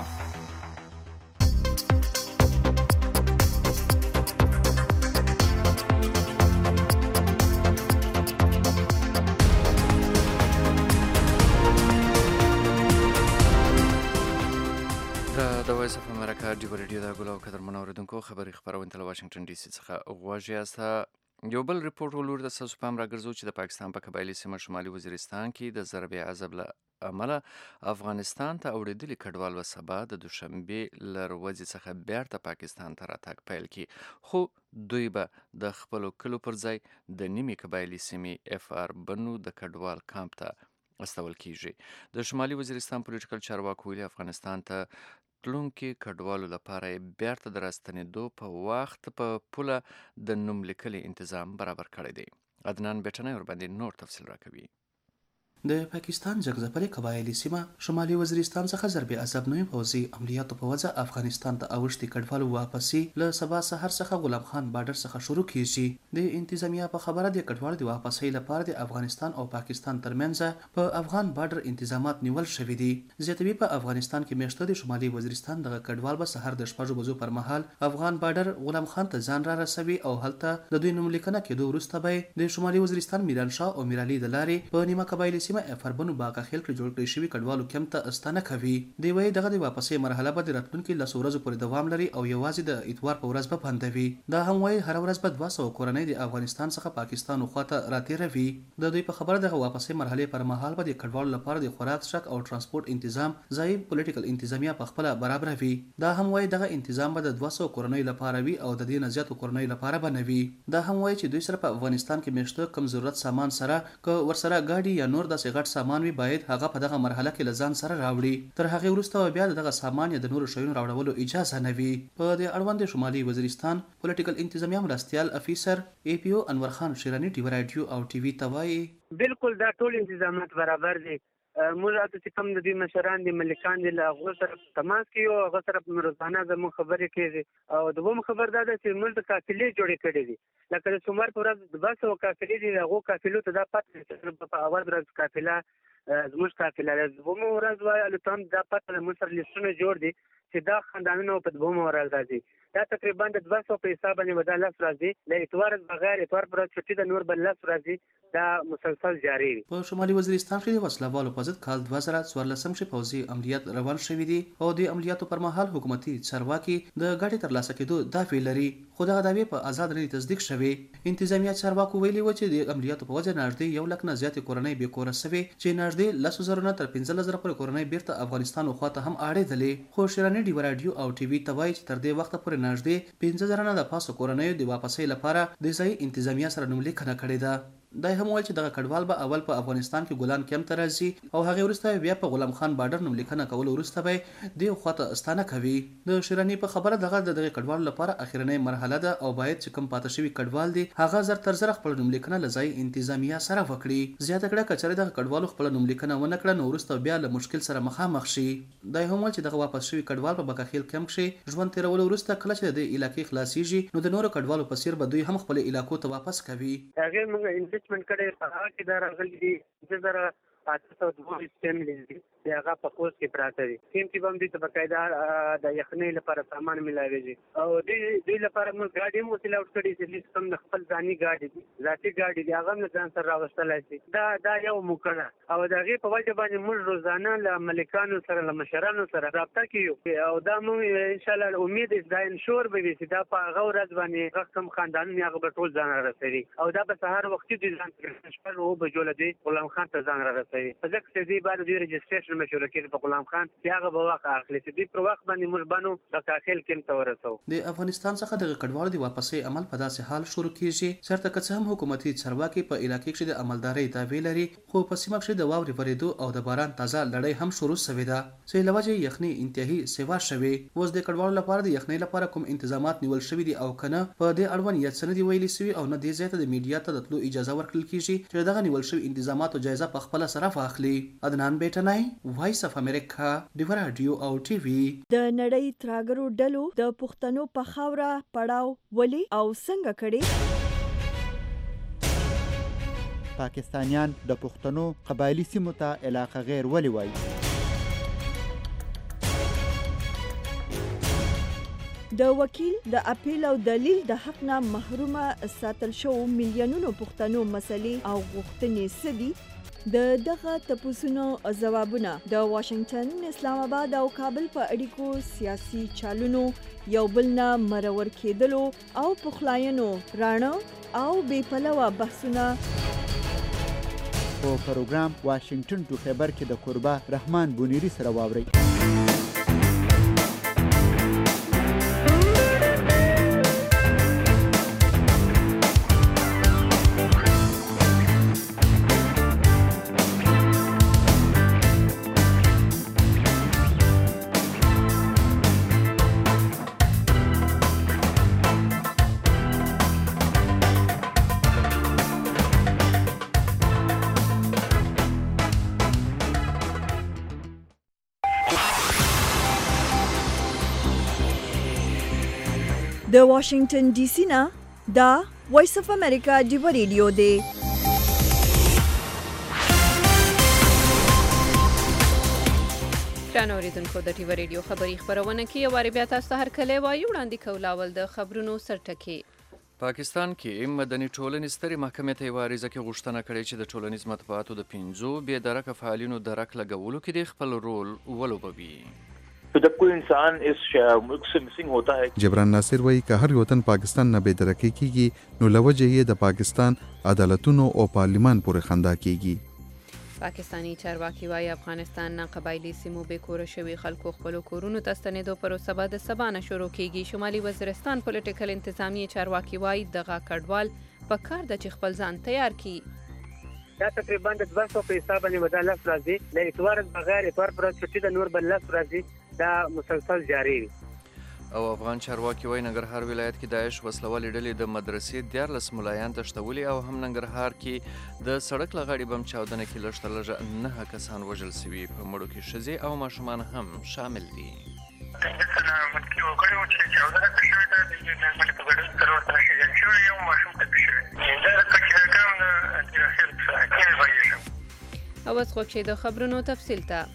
د وایس اف امریکا ډیوا رادیو د ګلو قدر منوردونکو خبري خبرونه له واشنگټن ډي سي څخه غواړي. یو بل ریپورت ولور د تاسو پام راګرځو چې د پاکستان په قبایلی سیمه شمالي وزیرستان کې د ضرب عذاب له امله افغانستان ته اوړېدلي کډوال به سبا د دوشنبې له ورځې څخه بیرته پاکستان ته راتګ پیل کړي، خو دوی به د خپلو کلو پر ځای د نیمې قبایلي سیمې اف آر بنو د کډوال کامپ ته استول کیږي. د شمالي وزیرستان پولیټیکل چارواکو ویلي افغانستان ته تلونکي کډوالو لپاره یې بیرته د راستنېدو په وخت په پوله د نوم لیکلي انتظام برابر کړی دی. عدنان بیټنی ورباندې نور تفصیل راکوي. د پاکستان جګځپلې قبایلي سیمه شمالي وزیرستان څخه ضرب عذاب نوي پوځي عملیاتو په وجه افغانستان ته اوښتي کډوالو واپسي له سبا سحر څخه غلام خان بارډر څخه شروع کیږي. د انتظامیه په خبره د کډوالو د واپسي لپاره د افغانستان او پاکستان ترمنځ په افغان بارډر انتظامات نیول شوي دي. زیاتوي په افغانستان کې میشته د شمالي وزیرستان دغه کډوال به سحر د شپږو بجو پر مهال افغان بارډر غلام خان ته ځان را رسوي او هلته د دوی نوم لیکنه کېدو وروسته به د شمالي وزیرستان میرانشاه او میرعلي د لارې په نیمه قبایلي سیمه افربنو باغ خیل کې جوړ کړی شوی کډوالو کمپ ته استانه کوي. دی وایي دغه د واپسې مرحله به د راتلونکي لسو ورځو پورې دوام لري او یوازې د اتوار په ورځ به بندوي. دا هم وایي هر ورځ به دوه سوه کورنۍ د افغانستان څخه پاکستان خواته راتېروي. د دوی په خبره دغه واپسې مرحلې پر مهال به د کډوالو لپاره د خوراک څښاک او ترانسپورت انتظام ځایي پولیټیکل انتظامیه په خپله برابروي. دا هم وایي دغه انتظام به د دوه سوه کورنۍ لپاره وي او د دې نه زیاتو کورنۍ لپاره به نه وي. دا هم وایي چې دوی سره په افغانستان کې میشته کم ضرورت سامان سره که ورسره گاډي یا نور داسې غټ سامان وي باید هغه په دغه مرحله کې له ځان سره راوړي. تر هغې وروسته بیا دغه سامان یا د نورو شیونو راوړولو اجازه نه وي. په دې اړوند د شمالي وزیرستان پولیټیکل انتظامیه مرستیال افیسر ای پی او انور خان شیرانی ټي وی راډیو او ټي وي ته وایي بالکل دا ټول انتظامات برابر دي. موږ راته چې کوم د دوی مشران دي ملکان دي له هغو سره تماس کوي او هغه سره روزانه زموږ خبرې کېږي. او دویم خبر دا ده چې موږ د قافلې جوړې کړې دي لکه د سوموار په ورځ دوه سوه قافلې دي. د هغو قافلو ته دا پته چې په اول ورځ قافله زموږ قافله ده. دویمه ورځ وایي الوتان دا پته زموږ سره لیستونه جوړ دي چې دا خاندانونه په دویمه ورځ راځي. دا تقریبا د دوه سوه په حساب باندې به دا لس راځي. له اتوار بغیر اتوار پر ورځ چھټي د نور بل لس راځي. دا مسلسل جاری وي. په شمالي وزیرستان کې د وسلوالو په ضد کال دوه زره څوارلسم کې پوځي عملیات روان شوي دي او د عملیاتو پر مهال حکومتي چارواکي د ګټې ترلاسه کېدو دعوې لري، خو دغه دعوې په آزاد نه تصدیق شوې. انتظامیه چارواکو ویلي و چې د عملیاتو په وجه نږدې یو لک نه زیاتې کورنۍ بې کوره سوې چې نږدې لسو زرو نه تر پنځلس زره پورې کورنۍ بیرته افغانستان خواته هم اړېدلې. خو شیراني ډي وی راډیو او ټي وي ته وایي چې تر دې وخته پورې نږدې پنځه زره نه د پاسه کورنیو د واپسۍ لپاره د ځایي انتظامیه سره نوم لیکنه کړې ده. دا هم وایي چې دغه کډوال به اول په افغانستان کې ګلان کیمپ ته راځي او هغې وروسته بیا په غلام خان بارډر نوم لیکنه کولو وروسته به دې خواته استانه کوي. د شیراني په خبره دغه د دغې کډوالو لپاره اخرنۍ مرحله ده او باید چې کوم پاته شوي کډوال دي هغه زر تر زره خپل نوم لیکنه له ځایي انتظامیه سره وکړي. زیاته کړه که چېرې دغه کډوالو خپله نوم لیکنه ونه کړه نو وروسته بیا له مشکل سره مخامخ شي. دا هم وایي چې دغه واپس شوي کډوال په بکاخیل کیمپ کښې ژوند تېرولو وروسته کله چې د دې علاقې خلاصیږي نو د نورو کډوالو په څېر به دوی هم خپلو علاقو ته واپس کوي. هغې موږ انریچمنټ کړی کې دا راغلي دي چې زره اته سوه دوه فیملیز دي چې هغه په کوز کې پراته دي. کیمپ کې به هم دوی ته باقاعده د یخنۍ لپاره سامان میلاویږي او دوی دوی لپاره موږ ګاډي هم وسیله ورکړې چې لیست هم د خپل ځاني ګاډي دي ذاتي ګاډي دي هغه هم له ځان سره راوستلی شي. دا دا یو موږ کړه او د هغې په وجه باندې موږ روزانه له ملکانو سره له مشرانو سره رابطه کې او دا موږ انشاءالله امید دا انشور به وي چې دا په هغه ورځ باندې هغه کوم خاندانونه هغه به ټول ځان را رسوي او دا به سهار وختي دوی ځان شپږ اووه بجو له دوی غلام خان ته ځان را رسوي. په ځکه چې دوی باید دوی رجسټریشن مشوره کړي په غلام خان چې هغه به وخت اخلي چې دوی پر وخت باندې موږ بنو د کاخیل کیمپ ته ورسوو. د افغانستان څخه دغه کډوالو د واپسۍ عمل په داسې حال شروع کیږي چېرته که څه هم حکومتي چارواکي په علاقې کښې د عملدارۍ دعوې لري خو په سیمه کښې د واورې ورېدو او د باران تازه لړۍ هم شروع شوې ده چې له وجې یخنۍ انتهایي سیوا شوې. اوس د کډوالو لپاره د یخنۍ لپاره کوم انتظامات نیول شوي دي او که نه په دې اړوند یا څه نه دي ویلي سوي او نه دې ځای ته د میډیا ته د تلو اجازه ورکړل کیږي چې دغه نیول شوي انتظاماتو جایزه په خپله سره واخلي. عدنان بیټنی وایس اف امریکا ډي وی راډیو او ټي وي. د نړۍ تراګرو ډلو د پښتنو په خاوره پړاو ولې او څنګه کړي؟ پاکستانیان د پښتنو قبایلی سیمو ته علاقه غیر ولې وایي؟ د وکیل د اپیل او دلیل د حق نه محرومه ساتل شو میلیونونو پښتنو مسلې او غوښتنې څه دي؟ د دغه تپوسونو ځوابونه د واشنگټن، اسلام آباد او کابل په اړیکو سیاسي چالونو یو بل نه مرور کېدلو او پخلاینو راڼه او بې پلوه بحثونه په پروګرام واشنگټن ټو خیبر کې د قربا رحمان بونیری سره واورئ. د واشنگټن ډي سي نه دا وایس اف امریکا ډیو ریډیو دی. ګران اوریدونکو د ټیوي ریډیو خبری خبرونه کې یو واری بیا تاسو ته هرکلی وایو. وړاندې کوو اول د خبرونو سرټکي. پاکستان کې مدني ټولنې سترې محکمې ته یوه عریضه کې غوښتنه کړې چې د ټولنیز مطبوعاتو د پنځو بې درکه فعالینو درک لګولو کې د خپل رول ولوبوي. तो जब कोई इंसान इस मुल्क से मिसिंग होता है. جبران ناصر وایي که هر یو وطن پاکستان نه بې درکه کیږي نو لوجه یې د پاکستان عدالتونو او پارلیمان پورې خندا کیږي. پاکستانی چارواکي وایي افغانستان نه قبایلی سیمو به کور شوي خلکو خپل کورونو ته ستنېدو پروسه به د سبا نه شروع کیږي. شمالي وزیرستان پولیټیکل انتظامیه چارواکي وایي دغه کډوال په کار د چې خپل ځان تیار کړي. دا تقریبا د دوه سوه په حساب باندې مدار لس ورځې له اتوار بغیر اتوار پر چھٹی د نور بل لس ورځې دا مسلسل جاری وي. او افغان چارواکي وایي ننګرهار ولایت کې داعش وسلوالې ډلې د مدرسې دیارلس ملایان تښتولي او هم ننګرهار کې د سړک له غاړې بم چاودنه کې لږ تر لږه نهه کسان وژل سوي. په مړو کې ښځې او ماشومان هم شامل دي. ملکي وګړي وو چې چاودنه پرې شوې ده د نړۍ په ګډون څلور تنه شهیدان شوي یو ماشوم ټپي شوی. دا د پکتیکا نه د رسېل څخه وایي شم. او اوس خو چې د خبرونو تفصیل ته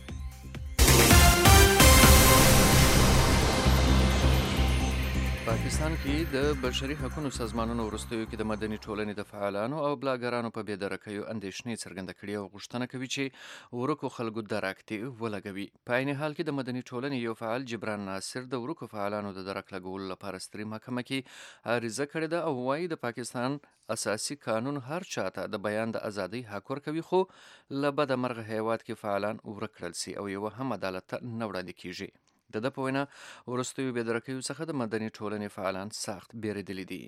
پاکستان کې د بشري حقوقو سازمانونو وروستیو کې د مدني ټولنې د فعالانو او بلاګرانو په بې درکیو اندېښنې څرګنده کړې او غوښتنه کوي چې ورکو خلکو درک دې ولګوي. په عین حال کې د مدني ټولنې یو فعال جبران ناصر د ورکو فعالانو د درک لګولو لپاره سترې محکمه کې عریضه کړې ده او وایي د پاکستان اساسي قانون هر چاته د بیان د ازادۍ حق ورکوي خو له بده مرغه هیواد کې فعالان ورک کړل سي او یوه هم عدالت ته نه وړاندې کیږي. د ده په وینا وروستیو بې درکیو څخه د مدني ټولنې فعالان سخت بیریدلي دي.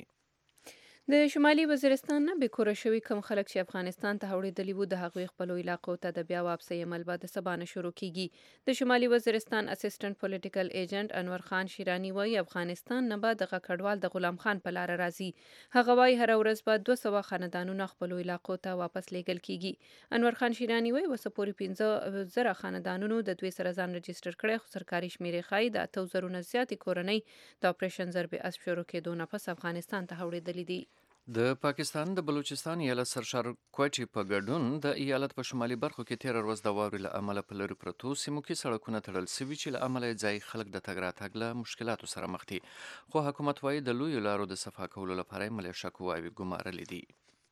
د شمالي وزیرستان نه بې کوره شوي کم خلک چې افغانستان ته اوړېدلي وو د هغوی خپلو علاقو ته د بیا واپسۍ عمل به د سبا نه شروع کیږي. د شمالي وزیرستان اسسټنټ پولیټیکل ایجنټ انور خان شیراني وایي افغانستان نه به دغه کډوال د غلام خان په لاره راځي. هغه وایي هره ورځ به دوه سوه خاندانونه خپلو علاقو ته واپس لیږل کیږي. انور خان شیراني وایي اوسه پورې پنځه زره خاندانونو د دوی سره ځان رجسټر کړی خو سرکاري شمیرې ښایي د اتو زرو نه زیاتې کورنۍ د اپریشن ضرب اسب شروع کېدو نه پس افغانستان ته اوړېدلي دي. د پاکستان د بلوچستان ایالت سرشار کوټي په ګډون د ایالت په شمالي برخو کې تیر ورځ د واورې له امله په لرې پرتو سیمو کې سړکونه تړل سوي چې له امله ځای خلک د تګ راتګ له مشکلاتو سره مخ دي. خو حکومت وایي د لویو لارو د صفا کولو لپاره ملیشه قواوې ګمارلې دي.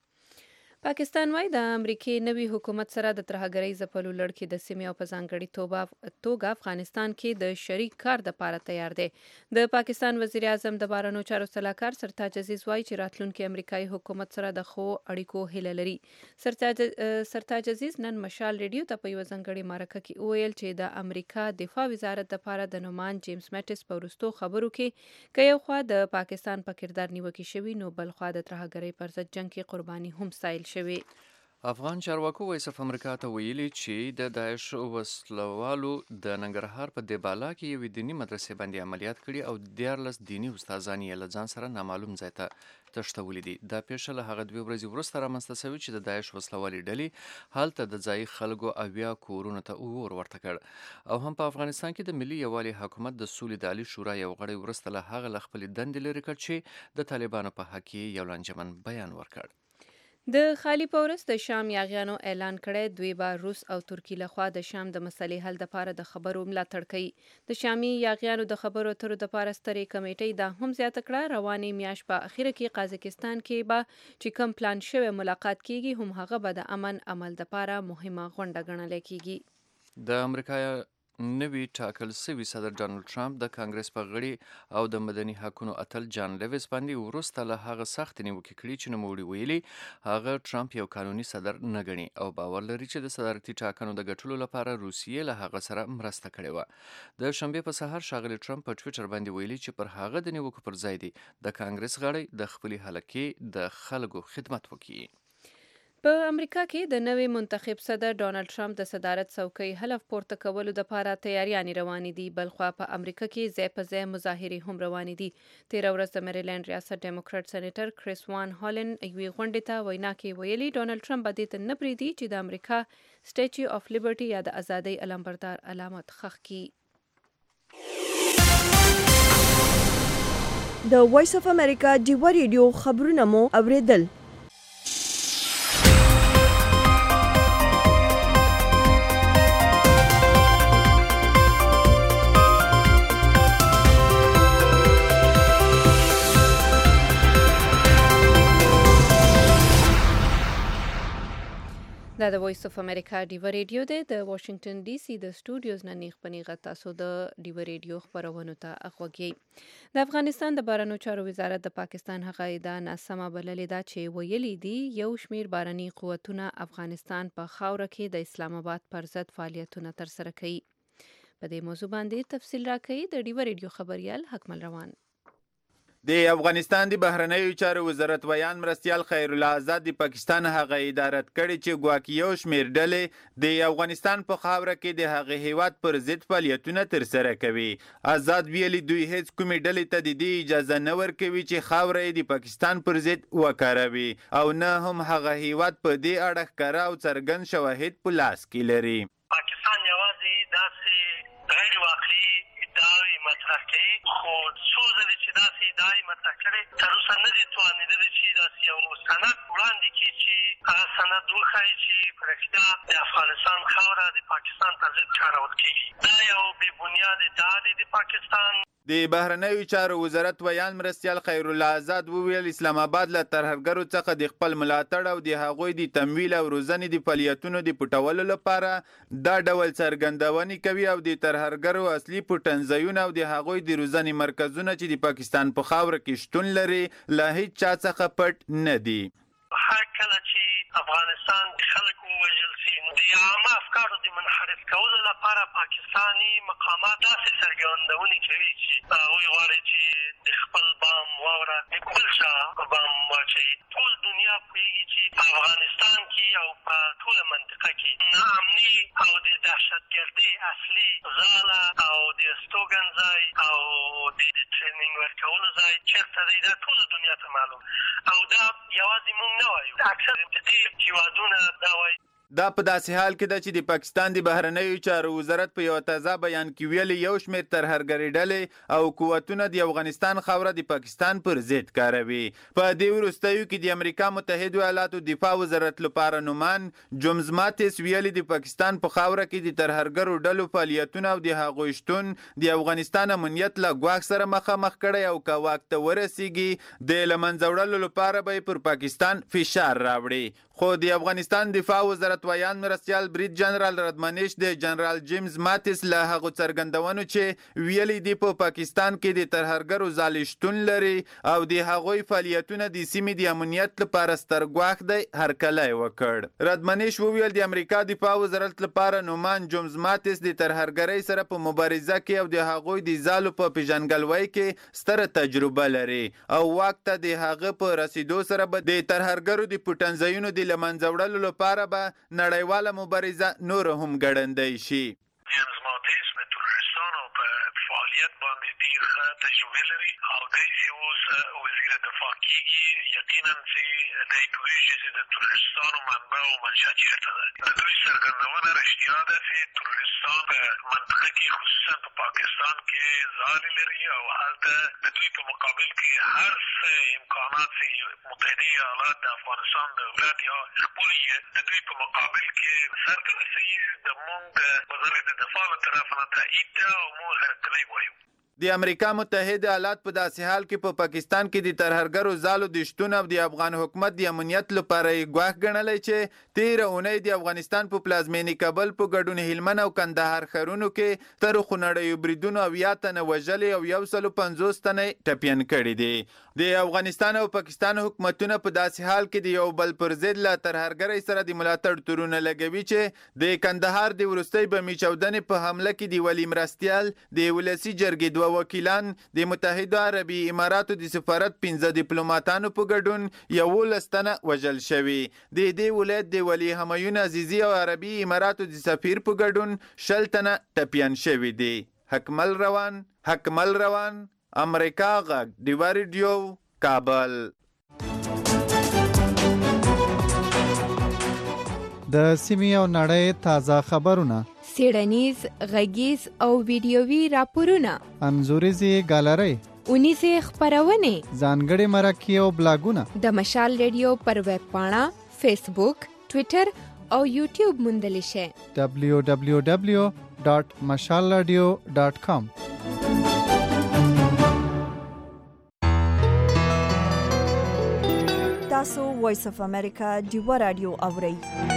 پاکستان وایي د امریکې نوي حکومت سره د ترهګرۍ ځپلو لړ کې د سیمې او په ځانګړي توګه افغانستان کې د شریک کار دپاره تیار دی. د پاکستان وزیر اعظم د بهرنیو چارو سلاکار سرتاج عزیز وایي چې راتلونکي امریکایي حکومت سره د ښو اړیکو هیله لري. سرتاج سرتاج عزیز نن مشال ریډیو ته په یوه ځانګړې مرکه کې وویل چې د امریکا دفاع وزارت دپاره د نومان جیمز میټس په وروستو خبرو کې که یو خوا د پاکستان په کردار نیوکې شوي نو بل خوا د ترهګرۍ پر ضد جنګ کې قرباني هم ستایل شوي. افغان چارواکو وایس اف امریکا ته ویلي چې د داعش وسلوالو د ننګرهار په دیبالا کې یوې دیني مدرسې باندې عملیات کړي او دیارلس دیني استادان یې له ځان سره نامعلوم ځای ته تښتولي دي. دا پیښه له هغه دوې ورځې وروسته رامنځته شوې چې د داعش وسلوالې ډلې هلته د ځایي خلکو اویا کورونو ته اور ورته کړ. او هم په افغانستان کې د ملي یووالي حکومت د سولې د عالي شورا یو غړی وروسته له هغه له خپلې دندې لرې کړ چې د طالبانو په حق کې یو لانجمن بیان ورکړ. د خالی پورس د شام یاغیانو اعلان کړی دوی به روس او ترکی لخوا د شام د مسلې حل دپاره د خبرو ملاتړ کوي. د شامي یاغیانو د خبرو اترو دپاره سترې کمیټې دا هم زیاته کړه روانې میاشت په اخیره کې قازقستان کې به چې کم پلان شوی ملاقات کیږي هم هغه به د امن عمل دپاره مهمه غونډه ګڼل کیږي. د امریکا نوی ټاکل سوي صدر ډانلډ ټرمپ د کانګرس په غړي او د مدني حقوقو اتل جان لیویس باندې وروسته له هغه سخت نیوکې کړي چې نوموړي ویلي هغه ټرمپ یو قانوني صدر نه ګڼي او باور لري چې د صدارتي ټاکنو د ګټلو لپاره روسیې له هغه سره مرسته کړې وه. د شنبې په سهار ښاغلي ټرمپ په ټویټر باندې ویلي چې پر هغه د نیوکو پر ځای دی د کانګرس غړي د خپلې حلقې د خلکو خدمت وکړي. په امریکا کې د نوي منتخب صدر ډانلډ ټرمپ د صدارت څوکۍ حلف پورته کولو دپاره تیاریانې روانې دي. بلخوا په امریکا کې ځای په ځای مظاهرې هم روانې دي. تېره ورځ د میریلینډ ریاست ډیموکراټ سینیټر کریس وان هالن یوې غونډې ته وینا کې ویلي ډانلډ ټرمپ به دې ته نه پرېږدي چې د امریکا سټیچو اف لیبرټي یا د ازادۍ علمبردار علامت ښخ کړي. د وایس اف امریکا ډیوا ریډیو خبرونه مو اوریدل. دا د وایس اف امریکا ډیوا ریډیو دی. د واشنگټن ډي سي د سټوډیوز نه نیغ په نیغه تاسو د ډیوا ریډیو خپرونو ته اغوږئ. د افغانستان د بهرنیو چارو وزارت د پاکستان هغه ادعا ناسمه بللې ده چې ویلي دي یو شمیر بهرني قوتونه افغانستان په خاوره کې د اسلام آباد پر ضد فعالیتونه ترسره کوي. په دې موضوع باندې تفصیل راکوي د ډیوا ریډیو خبریال حکمل روان. د افغانستان د بهرنیو چارو وزارت ویان مرستیال خیر الله آزاد د پاکستان هغه ادارت کړي چې ګواکې یو شمیر ډلې د افغانستان په خاوره کې د هغه هیواد پر ضد فعالیتونه ترسره کوي. آزاد ویلي دوی هیڅ کومې ډلې ته د دې اجازه نه ورکوي چې خاوره یې د پاکستان پر ضد وکاروي او نه هم هغه هیواد په دې اړه ښکاره او څرګند شواهد په لاس کې لري. پاکستان یوازې داسې غیر واقعي ادعاوې مطرح کوي خو څو ځلې چې داسې ادعاوې مطرح کړې تر اوسه نه دي توانېدلې چې داسې یو سند وړاندې کړي چې هغه سند وښایي چې په رښتیا د افغانستان خاوره د پاکستان پر ضد کارول کېږي. دا یو بې بنیاد ادعا دی د پاکستان. د بهرنیو چارو وزارت ویان مرستیال خیر الله آزاد وویل اسلام آباد له ترهګرو څخه د خپل ملاتړ او د هغوی د تمویل او روزنې د فعالیتونو د پټولو لپاره دا ډول څرګندونې کوي او د ترهګرو اصلي پټنځایونه او د هغوی د روزنې مرکزونه چې د پاکستان په خاوره کې شتون لري له هیڅ چا څخه پټ نه دي. هر کله چې افغانستان د خلکو ووژل سي نو د عامه افکارو د منحرف کولو لپاره پاکستاني مقامات داسې څرګندونې کوي چې هغوی غواړي چې د خپل بام واوره د بل چا په بام واچوي. ټول دنیا پوهېږي چې په افغانستان کې او په ټوله منطقه کې ناامني او د دهشتګردۍ اصلي ځاله او د استوګنځای او د ټرینینګ ورکولو ځای چېرته دی دا ټوله دنیا ته معلوم او دا یوازې موږ نه وایو اکثر ډېر هېوادونه دا وایي. دا په داسې حال کې ده چې د پاکستان د بهرنیو چارو وزارت په یو تازه بیان کې ویلي یو شمېر ترهګرې ډلې او قوتونه د افغانستان خاوره د پاکستان پر ضد کاروي. په دې وروستیو کې د امریکا متحدو ایالاتو دفاع وزارت لپاره نومان جیمز ماتیس ویلي د پاکستان په خاوره کې د ترهګرو ډلو فعالیتونه او د هغوی شتون د افغانستان امنیت له ګواښ سره مخامخ کړی او که واک ته ورسیږي د له منځه وړلو لپاره به پر پاکستان فشار راوړي. خو د افغانستان دفاع وزارت ویان مرستیال برید جنرال ردمنیش د جنرال جیمز ماتیس له هغو څرګندونو چې ویلي دي په پاکستان کې د ترهګرو ځالې شتون لري او د هغوی فعالیتونه د سیمې د امنیت لپاره ستر ګواښ دی هرکلی وکړ. ردمنیش وویل د امریکا دفاع وزارت لپاره نومان جیمز ماتیس د ترهګرۍ سره په مبارزه کې او د هغوی د ځالو په پیژنګلوۍ کې ستره تجربه لري او واک ته د هغه په رسیدو سره به د ترهګرو د پټنځایونو د له منځه وړلو لپاره به نړیواله مبارزه نور هم ګړندۍ شي. جیمز ماتیس د تروریستانو په فعالیت باندې ډېر ښه تجربه لري او دی چې اوس وزیر دفاع کېږي یقینا چې دی پوهېږي چې د تروریستانو منبع او منشا چېرته ده. د دوی څرګندونه رښتیا ده چې تروریست افغانستان په منطقه کې خصوصا په پاکستان کې ځای لري او هلته د دوی په مقابل کې هر څه امکانات متحده ایالات د افغانستان دولت یا خپل یې د دوی په مقابل کې سر ته رسوي د موږ د وزارت د دفاع له طرف نه تایید ده او موږ هرکلی وایو. د امریکا متحده ایالات په داسې حال کې په پاکستان کې د ترهګرو ځالو د شتون او د افغان حکومت د امنیت لپاره یې ګواښ ګڼلی چې تېره اونۍ د افغانستان په پلازمینې کابل په ګډون هلمند او کندهار ښارونو کې تر خونړیو بریدونو اویا تنه وژلي او یو سلو پنځوس تنه ټپیان کړي دي. د افغانستان او پاکستان حکومتونه په داسې حال کې د یو بل پر ضد له ترهګرۍ سره د ملاتړ تورونه لګوي چې د کندهار د وروستۍ بمي چاودنې په حمله کې د ولي مرستیال د ولسي جرګې دوه وکیلان د متحده عربي اماراتو د سفارت پنځه ډیپلوماټانو په ګډون یولس تنه وژل شوي. د دې ولایت د ولی همایون عزیزي او عربي اماراتو د سفیر په ګډون شل تنه ټپیان شوي دي. حکمل روان حکمل روان امریکا غږ ډیوا ریډیو کابل. د سیمې او نړۍ تازه خبرونه، سیړنیز، غږیز او ویډیووي راپورونه، انځوریزې ګالرۍ، اونیزې خپرونې، ځانګړي مرکې او بلاګونه د مشال ریډیو پر ویب پاڼه، فیسبوک، ټویټر او یوټیوب موندلی شئ. دبلیو دبلیو دبلیو ډاټ مشال رادیو ډاټ کام. تاسو وایس اف امریکا ډیوا رادیو اورئ.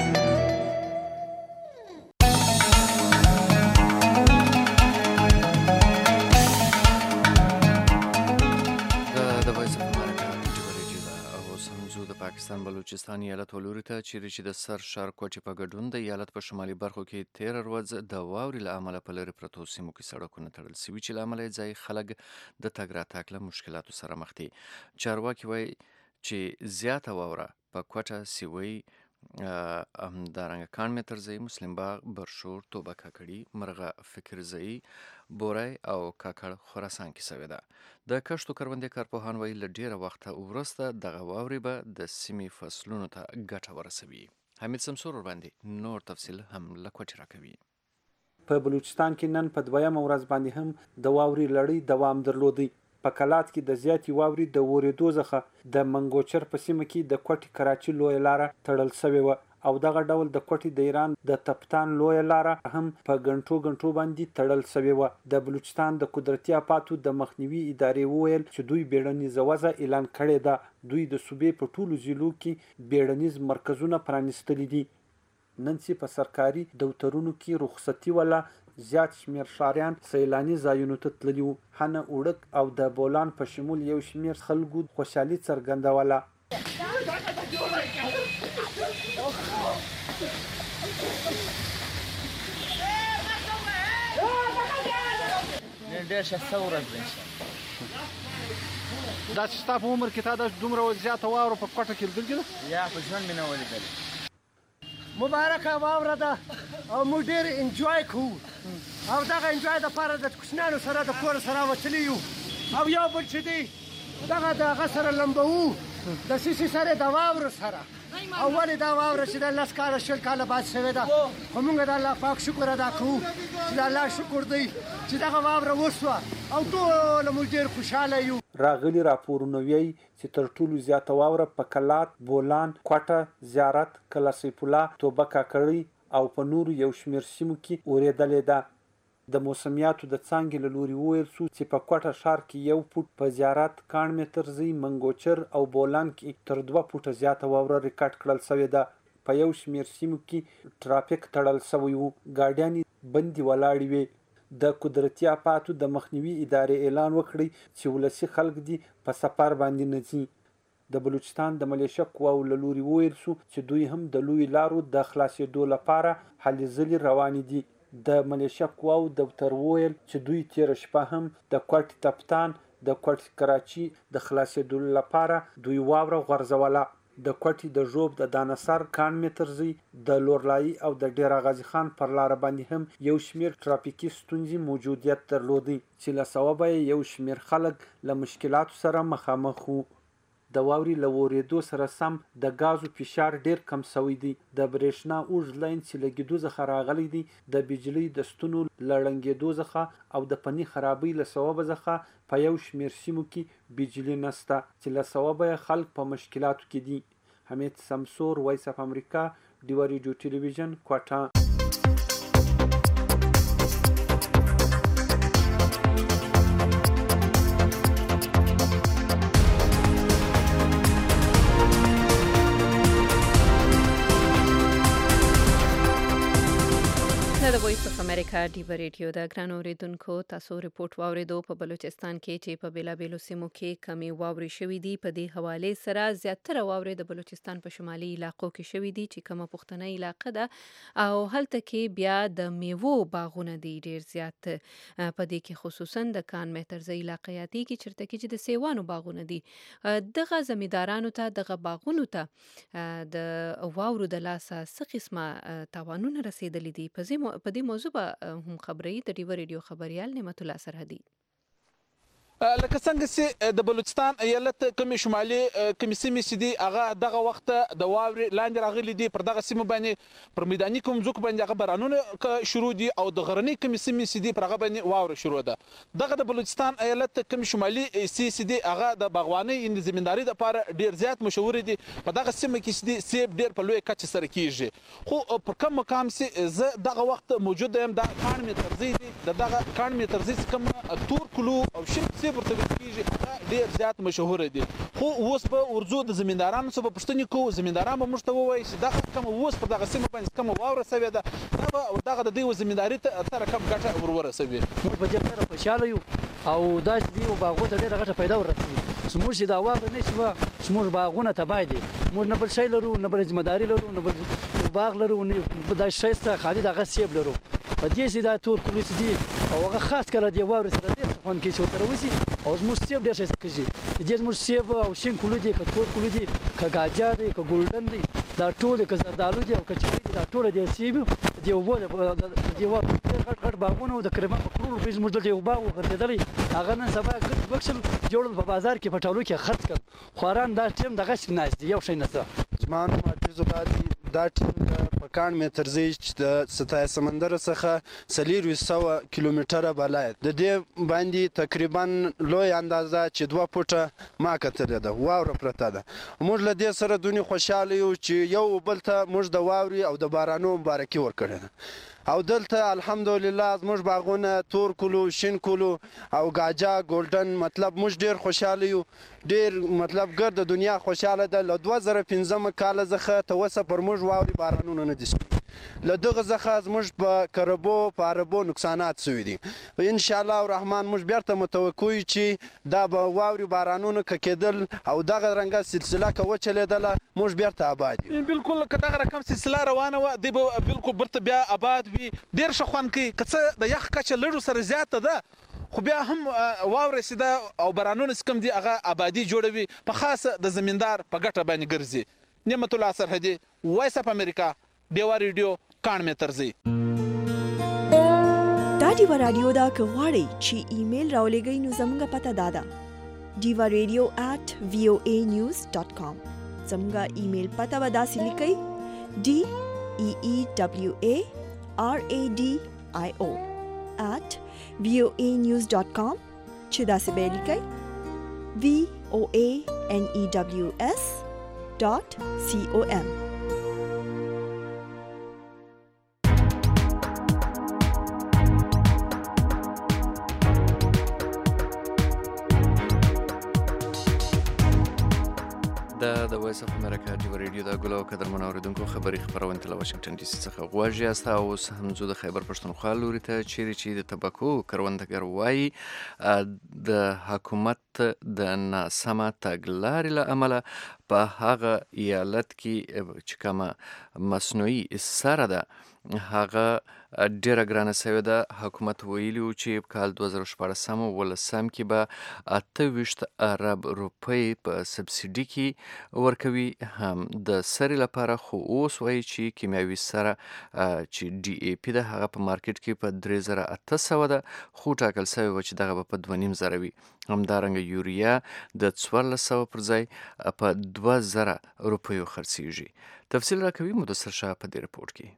پاکستان بلوچستان ایالت ولوري ته چیرې چې د سر شار کوچې په ګډون د ایالت په شمالي برخو کې تیره ورځ د واورې له امله په لرې پرتو سیمو کې سړکونه تړل سوي چې له امله یې ځایي خلک د تګ راتګ له مشکلاتو سره مخ دي. چارواکي وایي چې زیاته واوره په کوټه، سیوی، همدارنګه کان مترزی، مسلم باغ، برشور، توبه کاکړي، مرغه فکرزی، بورای او کاکړ خراسان کې سوې ده. د کښتو کروندې کارپوهان وایي له ډیره وخته وروسته دغه واورې به د سیمې فصلونو ته ګټه ورسوي. حمید سمسور ورباندې نور تفصیل هم له کوټې راکوي. په بلوچستان کې نن په دویمه ورځ باندې هم د واورې لړۍ دوام درلودی. په کلات کې د زیاتې واورې د ورېدو څخه د منګوچر په سیمه کې د کوټې کراچي لویه لاره تړل شوې وه او دغه ډول د کوټې د ایران د تپتان لویه لاره هم په غنټو غنټو باندې تړل شوې وه. د بلوچستان د قدرتي آفاتو د مخنیوي ادارې وویل چې دوی بیړنیزه وضع اعلان کړې ده. دوی د صوبې په ټولو ضلعو کې بیړنیز مرکزونه پرانیستلي دي. نن چې په سرکاري دفترونو کې رخصتي وله، زیات شمیر ښاریان سیلاني ځایونو ته تللي وو. هنه اوړک او د بولان په شمول یو شمیر خلکو خوشحالي څرګندوله. ډېر ښه ورځ ده. دا چې ستا په عمر کې تا د دومره زیاته واوره په کوټه کې لیدلې ده؟ یا په ژوند مې نه ولیدلې. مبارکه واوره ده او موږ ډېر انجوای کوو او دغه انجوای دپاره د کوچنیانو سره د کور سره وتلي یو او یو بل چې دی دغه د هغه سره لمبوو د سیسي سره د واورو سره. او ولې دا واوره چې د لس کاله شل کاله بعد شوې ده، خو موږ د الله پاک شکر ادا کوو چې د الله شکر دی چې دغه واوره وشوه او ټوله موږ ډېر خوشحاله یو. راغلي راپورونه وایي چې تر ټولو زیاته واوره په کلات، بولان، کوټه، زیارت، کلا سیف الله، توبه کاکړي او په نورو یو شمیر سیمو کې اورېدلې ده. د موسمیاتو د څانګې له لوري وویل شو چې په کوټه ښار کې یو فوټ، په زیارت، کاڼ مترزی، منګوچر او بولان کې تر دوه فوټه زیاته واوره ریکارډ کړل شوې ده. په یو شمیر سیمو کې ټرافیک تړل شوی وو، ګاډیانې بندې ولاړې وې. د قدرتي آفاتو د مخنیوي ادارې اعلان وکړی چې ولسي خلک دي په سفر باندې نه ځي. د بلوچستان د ملیشه قواو له لوري وویل شو چې دوی هم د لوی لارو د خلاصېدو لپاره هلې ځلې روانې دي. د ملیشه قواو دفتر وویل چې دوی تیره شپه هم د کوټې تپتان، د کوټې کراچي د خلاصېدو لپاره دوی واوره غورځوله. د کوټې د ژوب د دانسر، کان مترزی، د لورلایي او د ډیر غازي خان پر لاره باندې هم یو شمیر ترافیکي ستونزې موجودیت درلودي چې له سببه یو شمیر خلک له مشکلاتو سره مخامخ وو. د واورې له ورېدو سره سم د غازو فشار ډیر کم شوی دی. د برېښنا اوږد لاین چې له ګیدو څخه راغلی دی د بجلۍ د ستنو له ړنګېدو څخه او د فني خرابۍ له سببه څخه په یو شمېر سیمو کې بجلي نشته چې له سببه یې خلک په مشکلاتو کې دي. حمید سمسور، وایس اف امریکا، ډیوا ریډیو ټلویزیون، کوټه. د وایس اف امریکا ډیوا ریډیو د ګرانو اوریدونکو تاسو ریپورت واوریدو په بلوچستان کې چې په بیلابیلو سیمو کې کمی واورې شوې دي. په دې حواله سره زیاتره واورې د بلوچستان په شمالي علاقو کې شوې دي چې کومه پښتنه علاقه ده او هلته کې بیا د میوو باغونه دي ډیر زیات. په دې کې خصوصا د کان مهترزه علاقې یادېږي چېرته کې چې د سیوانو باغونه دي. دغه زمیندارانو ته دغه باغونو ته د واورو د لاسه څه قسمه تاوانونه رسېدلي دي. په په دې موضوع به هم خبرې د ډیوا ریډیو خبریال نعمت الله سرحدي. لکه څنګه چې د بلوچستان ایالت کومې شمالي کومې سیمې چې دي هغه دغه وخت د واورې لاندې راغلي دي. پر دغه سیمو باندې پر میداني کوم ځمکو باندې هغه بارانونه شروع دي او د غرنۍ کومې سیمې چې دي پر هغه باندې واوره شروع ده. دغه د بلوچستان ایالت کومې شمالي سیمې چې دي هغه د باغوانۍ یعنې زمیندارۍ دپاره ډېر زیات مشهورې دي. په دغه سیمه کې چې دي سیب ډېر په لویه کچه سره کېږي. خو پر کوم مقام چې زه دغه وخت موجود یم دا کاڼ مترزی دي. د دغه کاڼ مترزی چې کوم تور کلو او شین سیب ورته ویل کېږي هغه ډېر زیات مشهوره دي. خو اوس به ورځو د زمیندارانو څخه به پوښتنې کوو. زمینداران به موږ ته ووایي چې دغه کومه اوس پر دغه سیمه باندې کومه واوره سوې ده دا به دغه د دوی زمینداري ته څه رقم ګټه ور ورسوي. موږ په دې سره خوشحاله یو او دا چې دوی باغونو ته ډېره ګټه پیدا ورسوي. زموږ چې دا واوره نه شي زموږ باغونه تباه دي. موږ نه بل شی لرو، نه بل ذمهداري لرو، نه بل باغ لرو، نه دا ښایسته خالي دغه سیب لرو. په دې چې دا تور کلي چې دي او هغه خاص کله د واورې سره ډېر خوند کوي چې ورته وشي او زموږ سیب ډېر ښایسته کېږي. د دې زموږ سیب او شین کلو دي، که تور کلو دي، که ګاجا دی، که ګولډن دی، دا ټول که زردالو دي او که چیرې دي دا ټول د سیب د اوبو د دې واورې ډېر غټ غټ باغونه او د قریبا په کروڑو روپۍ زموږ دلته یو باغ وغځېدلی هغه نن سبا ګټ بکشل جوړل په بازار کې په ټولو کې خرڅ کړل. خواران دا ټیم دغسې ناست دي، یو شی نشته. زما نوم حافظ عبادي. دا ټیم په کاڼ مترزی چې د ستای سمندر څخه څلېرویشت سوه کیلومتره بلای د دې باندې تقریبا لوی اندازه چې دوه فوټه ما کتلې ده واوره پرته ده. موږ له دې سره دونې خوشحاله یو چې یو بل ته موږ د واورې او د بارانو مبارکي ورکړې ده. او دلته الحمدلله زموږ باغونه تور کلو، شین کلو او ګاجا، ګولډن مطلب موږ ډېر خوشحاله یو. ډېر مطلب ګرد دنیا خوشحاله ده. له دوه زره پنځمه کاله څخه تر اوسه پر موږ واورې بارانونه نه دي شوي. له دغه څخه زموږ په کربو په عربو نقصانات شوي دي. انشاءالله الرحمن موږ بیرته متوقع یو چې دا به واورې بارانونه که کېدل او دغه رنګه سلسله که وچلېدله موږ بیرته آباد یو. بالکل که دغه رقم سلسله روانه وه دی به بالکل بیرته بیا آباد وي. ډېر ښه خوند کوي. که څه د یخ کچه لږو سره زیاته ده خو بیا هم واوره چې ده او بارانونه چې کوم دي هغه آبادي جوړوي. په خاصه د زمیندار په ګټه باندې ګرځي. نعمت الله سرحدي، وایس اف امریکا، ډیوا ریډیو، کاڼ مترزی. دا ډیوا رادیو دا که غواړئ چې ایمیل راولېږئ نو زموږ پته دا ده ډیوا ریډیو ایٹ وی او ای نیوز ډاټ کام. زموږ ایمیل پته به داسې لیکئ ډي ای ای ډبلیو ای آر ای ډي آی او ایٹ وی او ای نیوز ډاټ کام چې داسې به یې لیکئ وی او ای ان ای ډبلیو اس ډاټ سی او ایم. دا د وایس اف امریکا ډیوا ریډیو د ګلو قدرمنو اوریدونکو خبري خبرونه له واشنگټن ډي سي څخه غواړي است او هم زو د خیبر پښتونخوا لوري ته چیرې چې د تباکو کروندګر وایي د حکومت د ناسمه تګلارې له امله په هغه ایالت کې چې کومه مصنوعي سره ده هغه ډیره ګرانه شوې ده. حکومت ویلي و چې په کال دوه زره شپاړسم او اوولسم کې به اته ویشت ارب روپۍ په سبسیډي کې ورکوي هم د سرې لپاره، خو اوس وایي چې کیمیاوي سره چې ډي اي پي ده هغه په مارکیټ کې په درې زره اته سوه ده، خو ټاکل شوی و چې دغه به په دوه نیم زره وي. همدارنګه یوریا د څوارلس سوه پر ځای په دوه زره روپیو خرڅیږي. تفصیل راکوي مدثر شاه په دې رپورټ کې.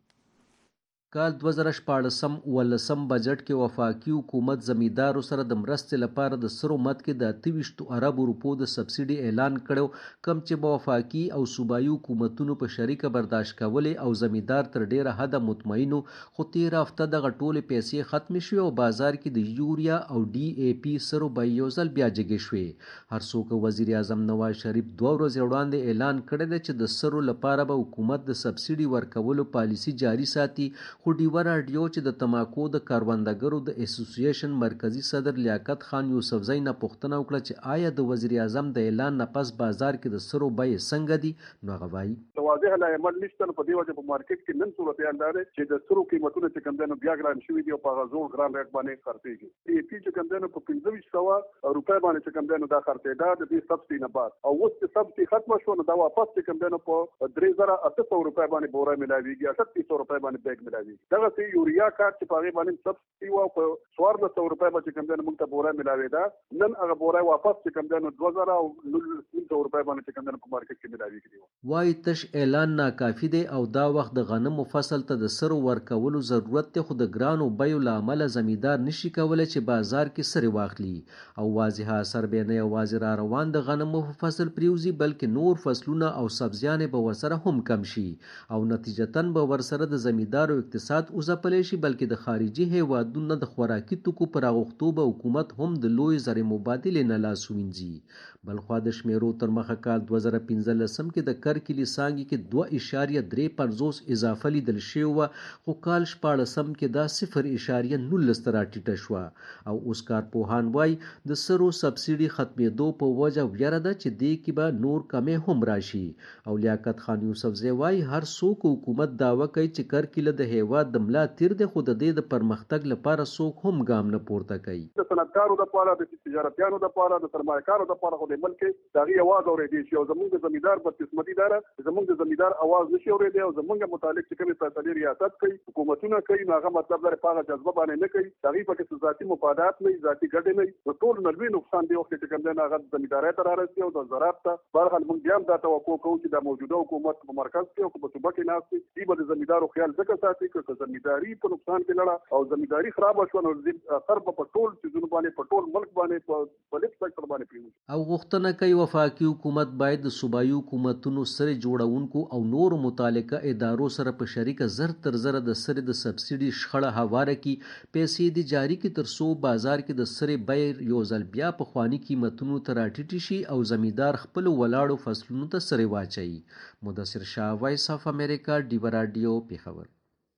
کال دوه زره شپاړسم اوولسم بجټ کې وفاقي حکومت زمیندارو سره د مرستې لپاره د سرو مد کې د اته ویشتو اربو روپو د سبسیډي اعلان کړو، کم چې به وفاقي او صوبایي حکومتونو په شریکه برداشت کولې او زمیندار تر ډیره حده مطمئنو. خو تېره هفته دغه ټولې پیسې ختمې شوې او بازار کې د یوریا او ډي اي پي سرو بیې یو ځل بیا جګې شوې. هر څوک وزیر اعظم نواز شریف دوه ورځې وړاندې اعلان کړی دی چې د سرو لپاره به حکومت د سبسیډي ورکولو پالیسي جاري ساتي. خو ډیوه راډیو چې د تماکو د کاروندګرو د اسوسییشن مرکزی صدر لیاقت خان یوسفزۍ نه پوښتنه وکړه چې آیا د وزیر اعظم د اعلان نه پس بازار کې د سرو بیې څنګه دي. نو هغه وایي واضح عمل نشته. په دې وجه په مارکیټ کې نن صورتحال دا دی چې د سرو قیمتونه چې کوم دی بیا ګران شوي دي او په هغه زوړ ګران ریټ باندې خرڅېږي. ډي اي پي چې کوم دی په پنځه ویشت سوه روپۍ باندې چې کوم دی دا خرڅېده د دې سبسډي نه بعد، او اوس چې سبسډي ختمه شوه نو دا واپس چې کوم دی په درې زره اته سوه روپۍ باندې بوره ملاویږي، اټهتر سوه روپۍ باندې بیګ ملاویږي. دغسې یوریا کارت چې په هغې باندې سبسډي وه په څوارلس سوه روپۍ به چې کوم دی موږ ته بوره ملاوېده، نن هغه بوره واپس چې کوم دی دوه زره او نولس سوه روپۍ باندې چې کوم دی په مارکیټ کې ملاویږي. وایي تش اعلان ناکافي دی او دا وخت د غنمو فصل ته د سرو ورکولو ضرورت دی، خو د ګرانو بیو له امله زمیندار نشي کولی چې بازار کې سرې واخلي. او واضحه اثر به نه یوازې را روان د غنمو په فصل پریوزي بلکې نور فصلونه او سبزیانې به ورسره هم کم شي او نتیجتاً به ورسره د زمیندارو اقتصاد وځپلی شي، بلکې د خارجي هیوادونو د خوراکي توکو پر راغوښتو به حکومت هم د لوی زرې مبادلې نه لاس ووینځي. بلخوا د شمیرو تر مخه کال دوه زره پنځلسم کې د کرکلي څانګې کې دوه اشاریه درې پنځوس اضافه لیدل شوې وه، خو کال شپاړسم کې دا صفر اشاریه نولس ته راټیټه شوه. او اوس کارپوهان وایي د سرو سبسیډي ختمېدو په وجه ویره ده چې دې کې به نور کمې هم راشي. او لیاقت خان یوسفزۍ وایي هر څوک حکومت دعوه کوي چې کرکله د هیواد د ملا تیر دی، خو د دې د پرمختګ لپاره څوک هم ګام نه پورته کوي. د صنعتکارو دپاره، د تجارتیانو دپاره، د سرمایه‌کارو دپاره خو د ملک د هغې اواز اورېدی شي، او زموږ د زمیندار بدقسمتي دا ده چې زموږ د زمیندار اواز نشي اورېدی، او زموږ متعلق چې کومې فیصلې ریاست کوي، حکومتونه کوي، نو هغه مطلب دا په هغه جذبه باندې نه کوي، د هغې پکې ذاتي مفادات نه وي، ذاتي ګټې نه وي. نو ټول نه لوی نقصان دی وخت چې کوم دی نو هغه زمیندارۍ ته رارسي او د زراعت ته. بهرحال موږ بیا هم دا توقع کوو چې دا موجوده حکومت په مرکز کې او په صوبه کې ناست وي، دوی به د زمیندارو خیال ځکه ساتي که زمینداري په نقصان کې لړه او زمینداري خرابه شوه نو اثر به په ټول څیزونو باندې، په ټول ملک باندې، په لیف سیکټر باندې پرېوځي. او غوښتنه کوي وفاقي حکومت باید د صوبایي حکومتونو سرې جوړونکو او نورو متعلقه ادارو سره په شریکه زر تر زره د سرې د سبسیډي شخړه هواره کړي، پیسې دې جاري کړي تر څو بازار کې د سرې بیې یو ځل بیا پخواني قیمتونو ته راټیټې شي او زمیندار خپلو ولاړو فصلونو ته سرې واچوي. مدثر شاه، وایس اف امریکا، ډیوه راډیو، پېښور.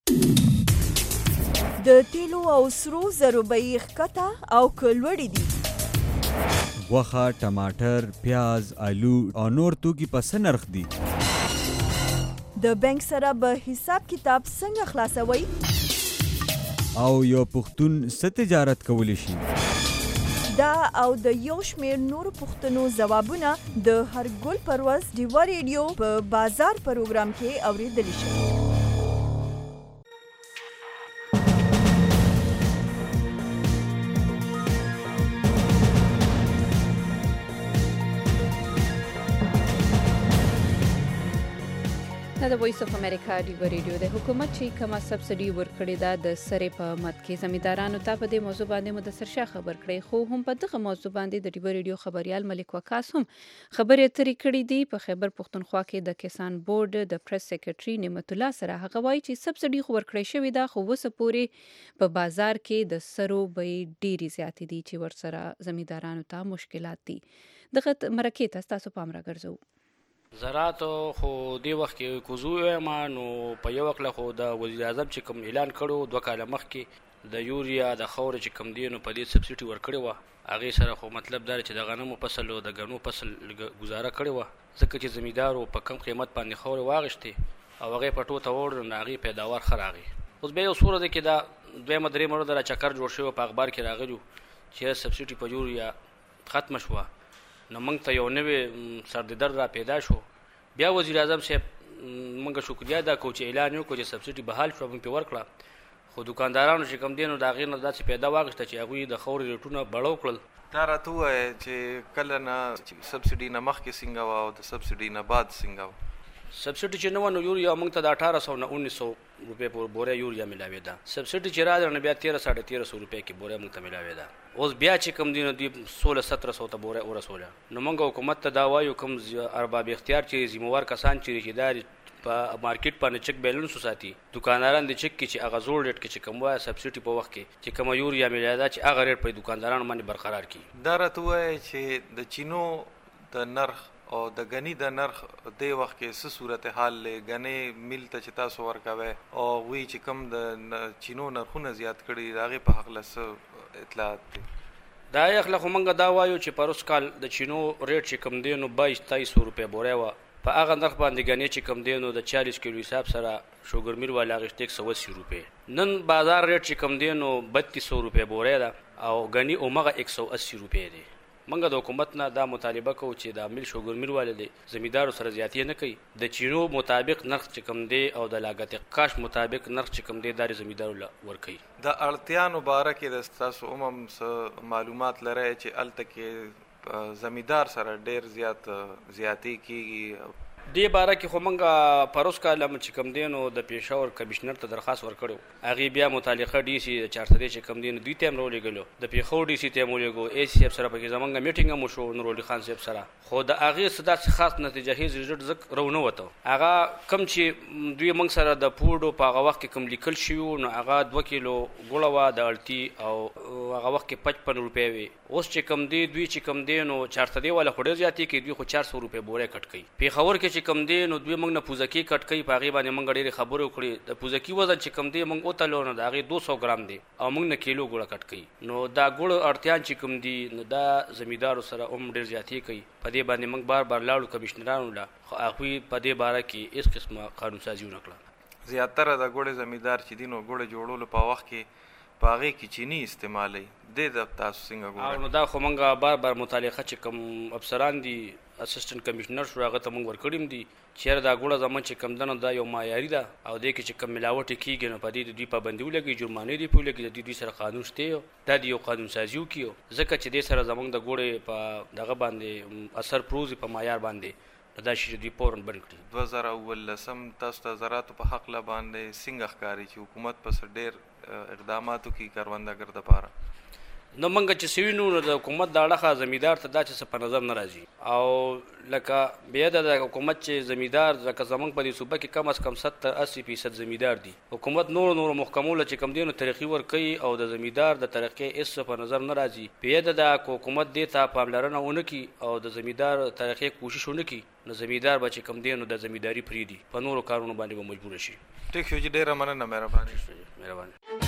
د تیلو او سرو زرو بیې ښکته او که لوړې دي، غوښه، ټماټر، پیاز، آلو او نور توکي په څه نرخ دي؟ د بانک سره به حساب کتاب څنګه خلاصوي؟ او یو پښتون څه تجارت کولی شي؟ دا او د یو شمېر نورو پوښتنو ځوابونه د هر ګل پر ورځ ډیوه ریډیو په بازار پروګرام کې اورېدلی شي. دا د وایس اف امریکا ډیوه ریډیو د حکومت چې کومه سبسډي ورکړې ده د سرې په مد کې زمیندارانو ته په دې موضوع باندې مدثر شاه خبر کړی، خو هم په دغه موضوع باندې د ډیوه ریډیو خبريال ملک وقاص هم خبرې اترې کړې دي. په خیبر پښتونخوا کې د کسان بورډ د پریس سیکرټري نعمت الله سره هغه وایي چې سبسډي خو ورکړې شوې ده، خو اوسه پورې په بازار کې د سرو بیې ډېرې زیاتې دي چې ورسره زمیندارانو ته مشکلات دي. دغه مرکې ته ستاسو پام راګرځو. زراعت خو دې وخت کې کوزو یم، نو په یو وخت خو د وزیر اعظم چې کوم اعلان کړو دوه کاله مخکې د یوریا د خاورې چې کوم دی نو په دې سبسډي ورکړې وه، هغې سره خو مطلب دا چې د غنمو فصل او د ګنو فصل ګزاره کړې وه، ځکه چې زمیندارو په کم قیمت باندې خاورې واغېښتې او هغې په ټوته وړ نو هغې پیداوار ښه راغی. اوس بیا یو څو ورځې کې دا دویمه درېیمه ورځ را چکر جوړ شوی په اخبار کې راغلي چې سبسیډي په یوریا ختمه شوه نو موږ ته یو نوی سردرد را پیدا شو. بیا وزیر اعظم صاحب موږ شکریا ادا کوو چې اعلان وکړو چې سبسیډي بحال شوه موږ پرې ورکړه خو دکاندارانو چې کوم دی نو د هغې نه داسې پیدا واخیسته چې هغوی د خاورې ریټونه بړو کړل. دا راته ووایه چې کله نه سبسیډي نه مخکې څنګه وه او د سبسیډي نه بعد څنګه وه؟ سبسیډي چې نه وه نو یوریا موږ ته د اټاره سو نه اونیس سو روپۍ په بوره یوریا میلاوېده. سبسیډي چې راغله نو بیا تېره ساړه تېره سو روپۍ کې بوره موږ ته میلاوېده. اوس بیا چې کوم دی نو دوی سوله ستره سو ته بوره ورسوله. نو موږ حکومت ته دا وایو کوم ارباب اختیار چې ذمهوار کسان چې رشیدار په مارکیټ باندې چک بیلنس وساتي دکانداران د چک کې چې هغه زوړ ریټ کې چې کوم وایه سبسیډي په وخت کې چې کومه یوریا میلاده چې هغه ریټ په دکاندارانو باندې برقرار کړي. دا راته ووایه چې د چینو د نرخ او د غني د نرخ د وخت کې څه صورتحال دی؟ غني میل ته چې تاسو ورکوئ او وی چې کوم د چینو نرخونه زیات کړي د هغې په هکله څه اطلاعات دي؟ دا یې خله خو موږ دا وایو چې پروس کال د چینو ریټ چې کوم دی نو بایس تایس سو روپۍ بوره وه په هغه نرخ باندې غني چې کوم دی نو د چالیس کیلو حساب سره شوګر میل والا اخیسته یک سو اسی روپۍ. نن بازار ریټ چې کوم دی نو بتیس سو روپۍ بوره ده او غني اومغه یک سو اسی روپۍ دی. موږ د حکومت نه دا مطالبه کوو چې دا میل شوګر میل والا دی زمیندارو سره زیاتې نه کوي د چینو مطابق نرخ چې کوم دی او د لاګت کاش مطابق نرخ چې کوم دی دا زمیندارو له ورکوي. د اړتیانو باره کې د ستاسو عموم څه معلومات لرئ چې هلته کې زمیندار سره ډېر زیات زیاتې کېږي؟ دې باره کې خو موږ پروس کال چې کوم دی نو د پېښور کمشنر ته درخواست ورکړو هغې بیا متعلقه ډي سي چارسدې چې کوم دی نو دوی ته هم راولېږلو د پېښور ډي سي ته یې هم ولېږو اے سی صاحب سره پکې زموږ میټینګ هم وشو نورولي خان صاحب سره خو د هغې څه داسې خاص نتیجه هیڅ رزلټ ځکه رونه وته. هغه کوم چې دوی موږ سره د پوډو په هغه وخت کې کوم لیکل شوي وو نو هغه دوه کیلو ګوړه وه د اړتي او هغه وخت کې پچپن روپۍ وې. اوس چې کوم دی دوی چې کوم دی نو چارسدې والا خو ډېر زیاتې کوي دوی خو چار سو روپۍ بوره کټ کوي. پېښور کې چې کوم دی نو دوی موږ نه پوزکي کټ کوي په هغې باندې موږ ډېرې خبرې وکړې. د پوزکي وزن چې کوم دی موږ وتلو نو د هغې دو سو ګرام دی او موږ نه کیلو ګوړه کټ کوي. نو دا ګوړه اړتیان چې کوم دی نو دا زمیندارو سره هم ډېر زیاتې کوي. په دې باندې موږ بار بار لاړو کمشنرانو له خو هغوی په دې باره کې هېڅ قسمه قانون سازي ونه کړه. زیاتره د ګوړې زمیندار چې دي نو ګوړه جوړولو په وخت کې په هغې کې چینی استعمالوي دې د تاسو څنګه ګورئ؟ نو دا خو موږ بار بار متعلقه چې کوم افسران دي اسسټنټ کمشنر شو هغه ته موږ ورکړي هم دي چېرې دا ګوړه زموږ چې کوم ده نو دا یو معیاري ده او دې کې چې کوم ملاوټې کېږي نو په دې د دوی پابندي ولګوي جرمانې دې پرې ولګوي د دوی سره قانون شته دا د یو قانون سازي وکړي ځکه چې دې سره زموږ د ګوړې په دغه باندې اثر پروزي په معیار باندې دا شي دوی فوراً بند کړي. دوه زره اوولسم تاسو ته زراعتو په هکله باندې څنګه ښکاري چې حکومت پسې ډېر اقداماتو کوي کروندګر دپاره؟ نو موږ چې سوي نو د حکومت د اړخه زمیندار ته دا چې څه په نظر نه راځي او لکه بیا د حکومت چې زمیندار لکه زموږ په دې صوبه کې کم از کم ستر اسی فیصد زمیندار دي. حکومت نور نور محکمو له چې کوم دی نو ترقي ورکوي او د زمیندار د ترقۍ هېڅ څه په نظر نه راځي. بیا د حکومت دې ته پاملرنه ونه کړي او د زمیندار ترقۍ کوشش ونه کړي نو زمیندار به چې کوم دی نو د زمینداري پرېږدي په نورو کارونو باندې به مجبوره شي. ټیک شو جي ډېره مننه مهرباني مهرباني.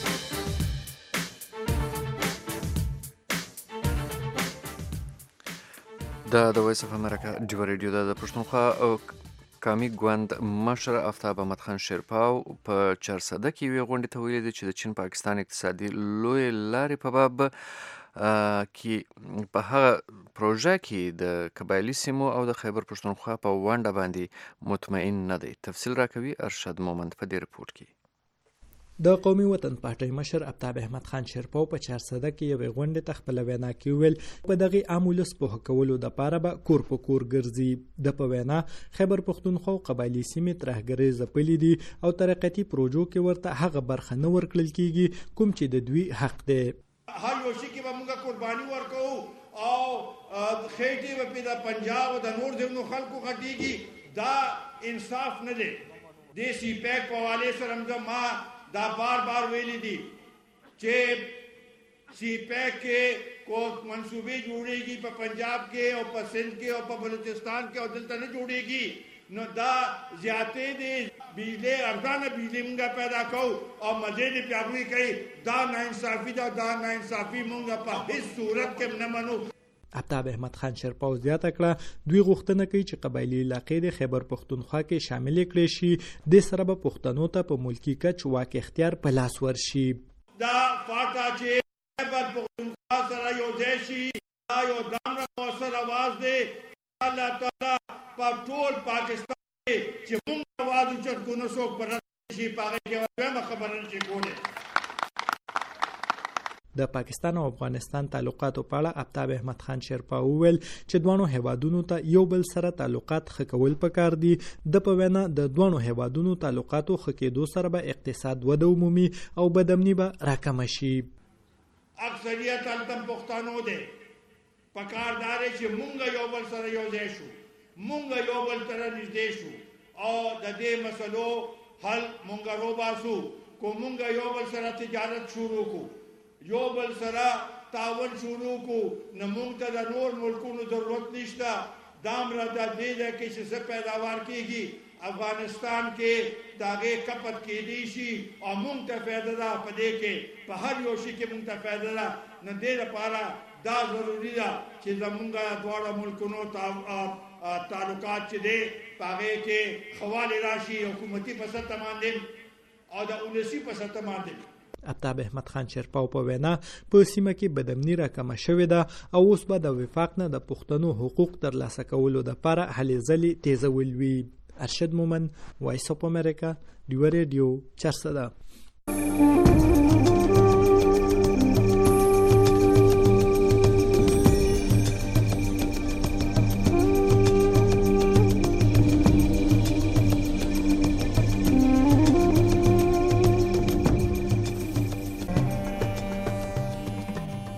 دا د وایس اف امریکا ډیو ریډیو د پښتونخوا قامي ګوند مشر آفتاب احمد خان شیرپاو په چارسده کې یوې غونډې ته ویلي چې د چین پاکستان اقتصادي لویې لارې په باب کې په هغه پروژه کې د قبایلي سیمو او د خیبر پښتونخوا په ونډه باندې مطمئن نه دی. تفصیل راکوي ارشد مومند په دې رپورټ کې. د قومي وطن پارټۍ مشر آفتاب احمد خان شیرپاو په چارسده کې یوې غونډې ته خپله وینا کې وویل په دغې عام ولس پوهه کولو دپاره به کور په کور ګرځي. د په وینا خیبر پښتونخوا او قبایلي سیمې ترهګرۍ ځپلي دي او ترقیتي پروژو کې ورته هغه برخه نه ورکړل کېږي کوم چې د دوی حق دی. هر یو شي کې به موږ قرباني ورکوو او خېټې به پې د پنجاب او د نور ځایونو خلکو غټېږي. دا انصاف نه دی. دې سی پیک په حوالې سره هم ما دا بار بار ویلی دی چې سی پیک کې کو منصوبې جوړېږي په پنجاب کې او په سندھ کې او په بلوچستان کې او دلته نه جوړېږي نو دا زیاتې دی. بجلی ارزانه بجلی مونږ پیدا کوو او مزې دې پې هغوی کوي. دا ناانصافي ده دا ناانصافي مونږ په هېڅ صورت کې نه منو. آفتاب احمد خان شرپاو زیاته کړه دوی غوښتنه کوي چې قبایلی علاقې د خیبر پښتونخوا کې شامل کړي شي د سره به پښتنو ته په ملکی کچ واک اختیار په لاس ورشي. دا فاټا چې خیبر پښتونخوا سره یو ځای شي دا یو دامره موثر اواز دی الله تعالی په ټول پاکستان کې چې موږ اواز اوچت کو نه څوک پر شي پاره کې وایم خبره نشي کوله. د پاکستان او افغانستان تعلقاتو په اړه آفتاب احمد خان شرپا وویل چې دوانو هیوادونو ته یو بل سره تعلقات ښه کول پکار دي. د په وینا د دوانو هیوادونو تعلقاتو ښه کېدو سره به اقتصاد وده ومومي او بدامني به راکمه شي. اکثریت هلته پښتانه دي پکار دار چې مونږ یو بل سره یو ځای شو مونږ یو بل سره نږدې شو او د دې مسلو حل مونږ روباسو کو مونږ یو بل سره تجارت شروع کو یو بل سره تعاون شروع کو نه مونږ ته د نور ملکونو ضرورت نشته. دا امر د دې ده کې چې څه پیداوار کېږي افغانستان کې د هغې کپت کېدی شي او مونږ ته فایده ده په دې کې په هر یو شي کې مونږ ته فایده ده. نو دې لپاره دا ضروري ده چې زمونږ دواړه ملکونو تعلقات چې دی په هغې کې ښه والی راشي حکومتي په سطح باندې او د ولسي په سطح باندې. آفتاب احمد خان شرپاو په وینا په سیمه کې بدامني راکمه شوې ده او اوس به د وفاق نه د پښتنو حقوق ترلاسه کولو دپاره هلې ځلې تیزول وي. ارشد مومن، وایس اف امریکا، ډیوه ریډیو، چرسده.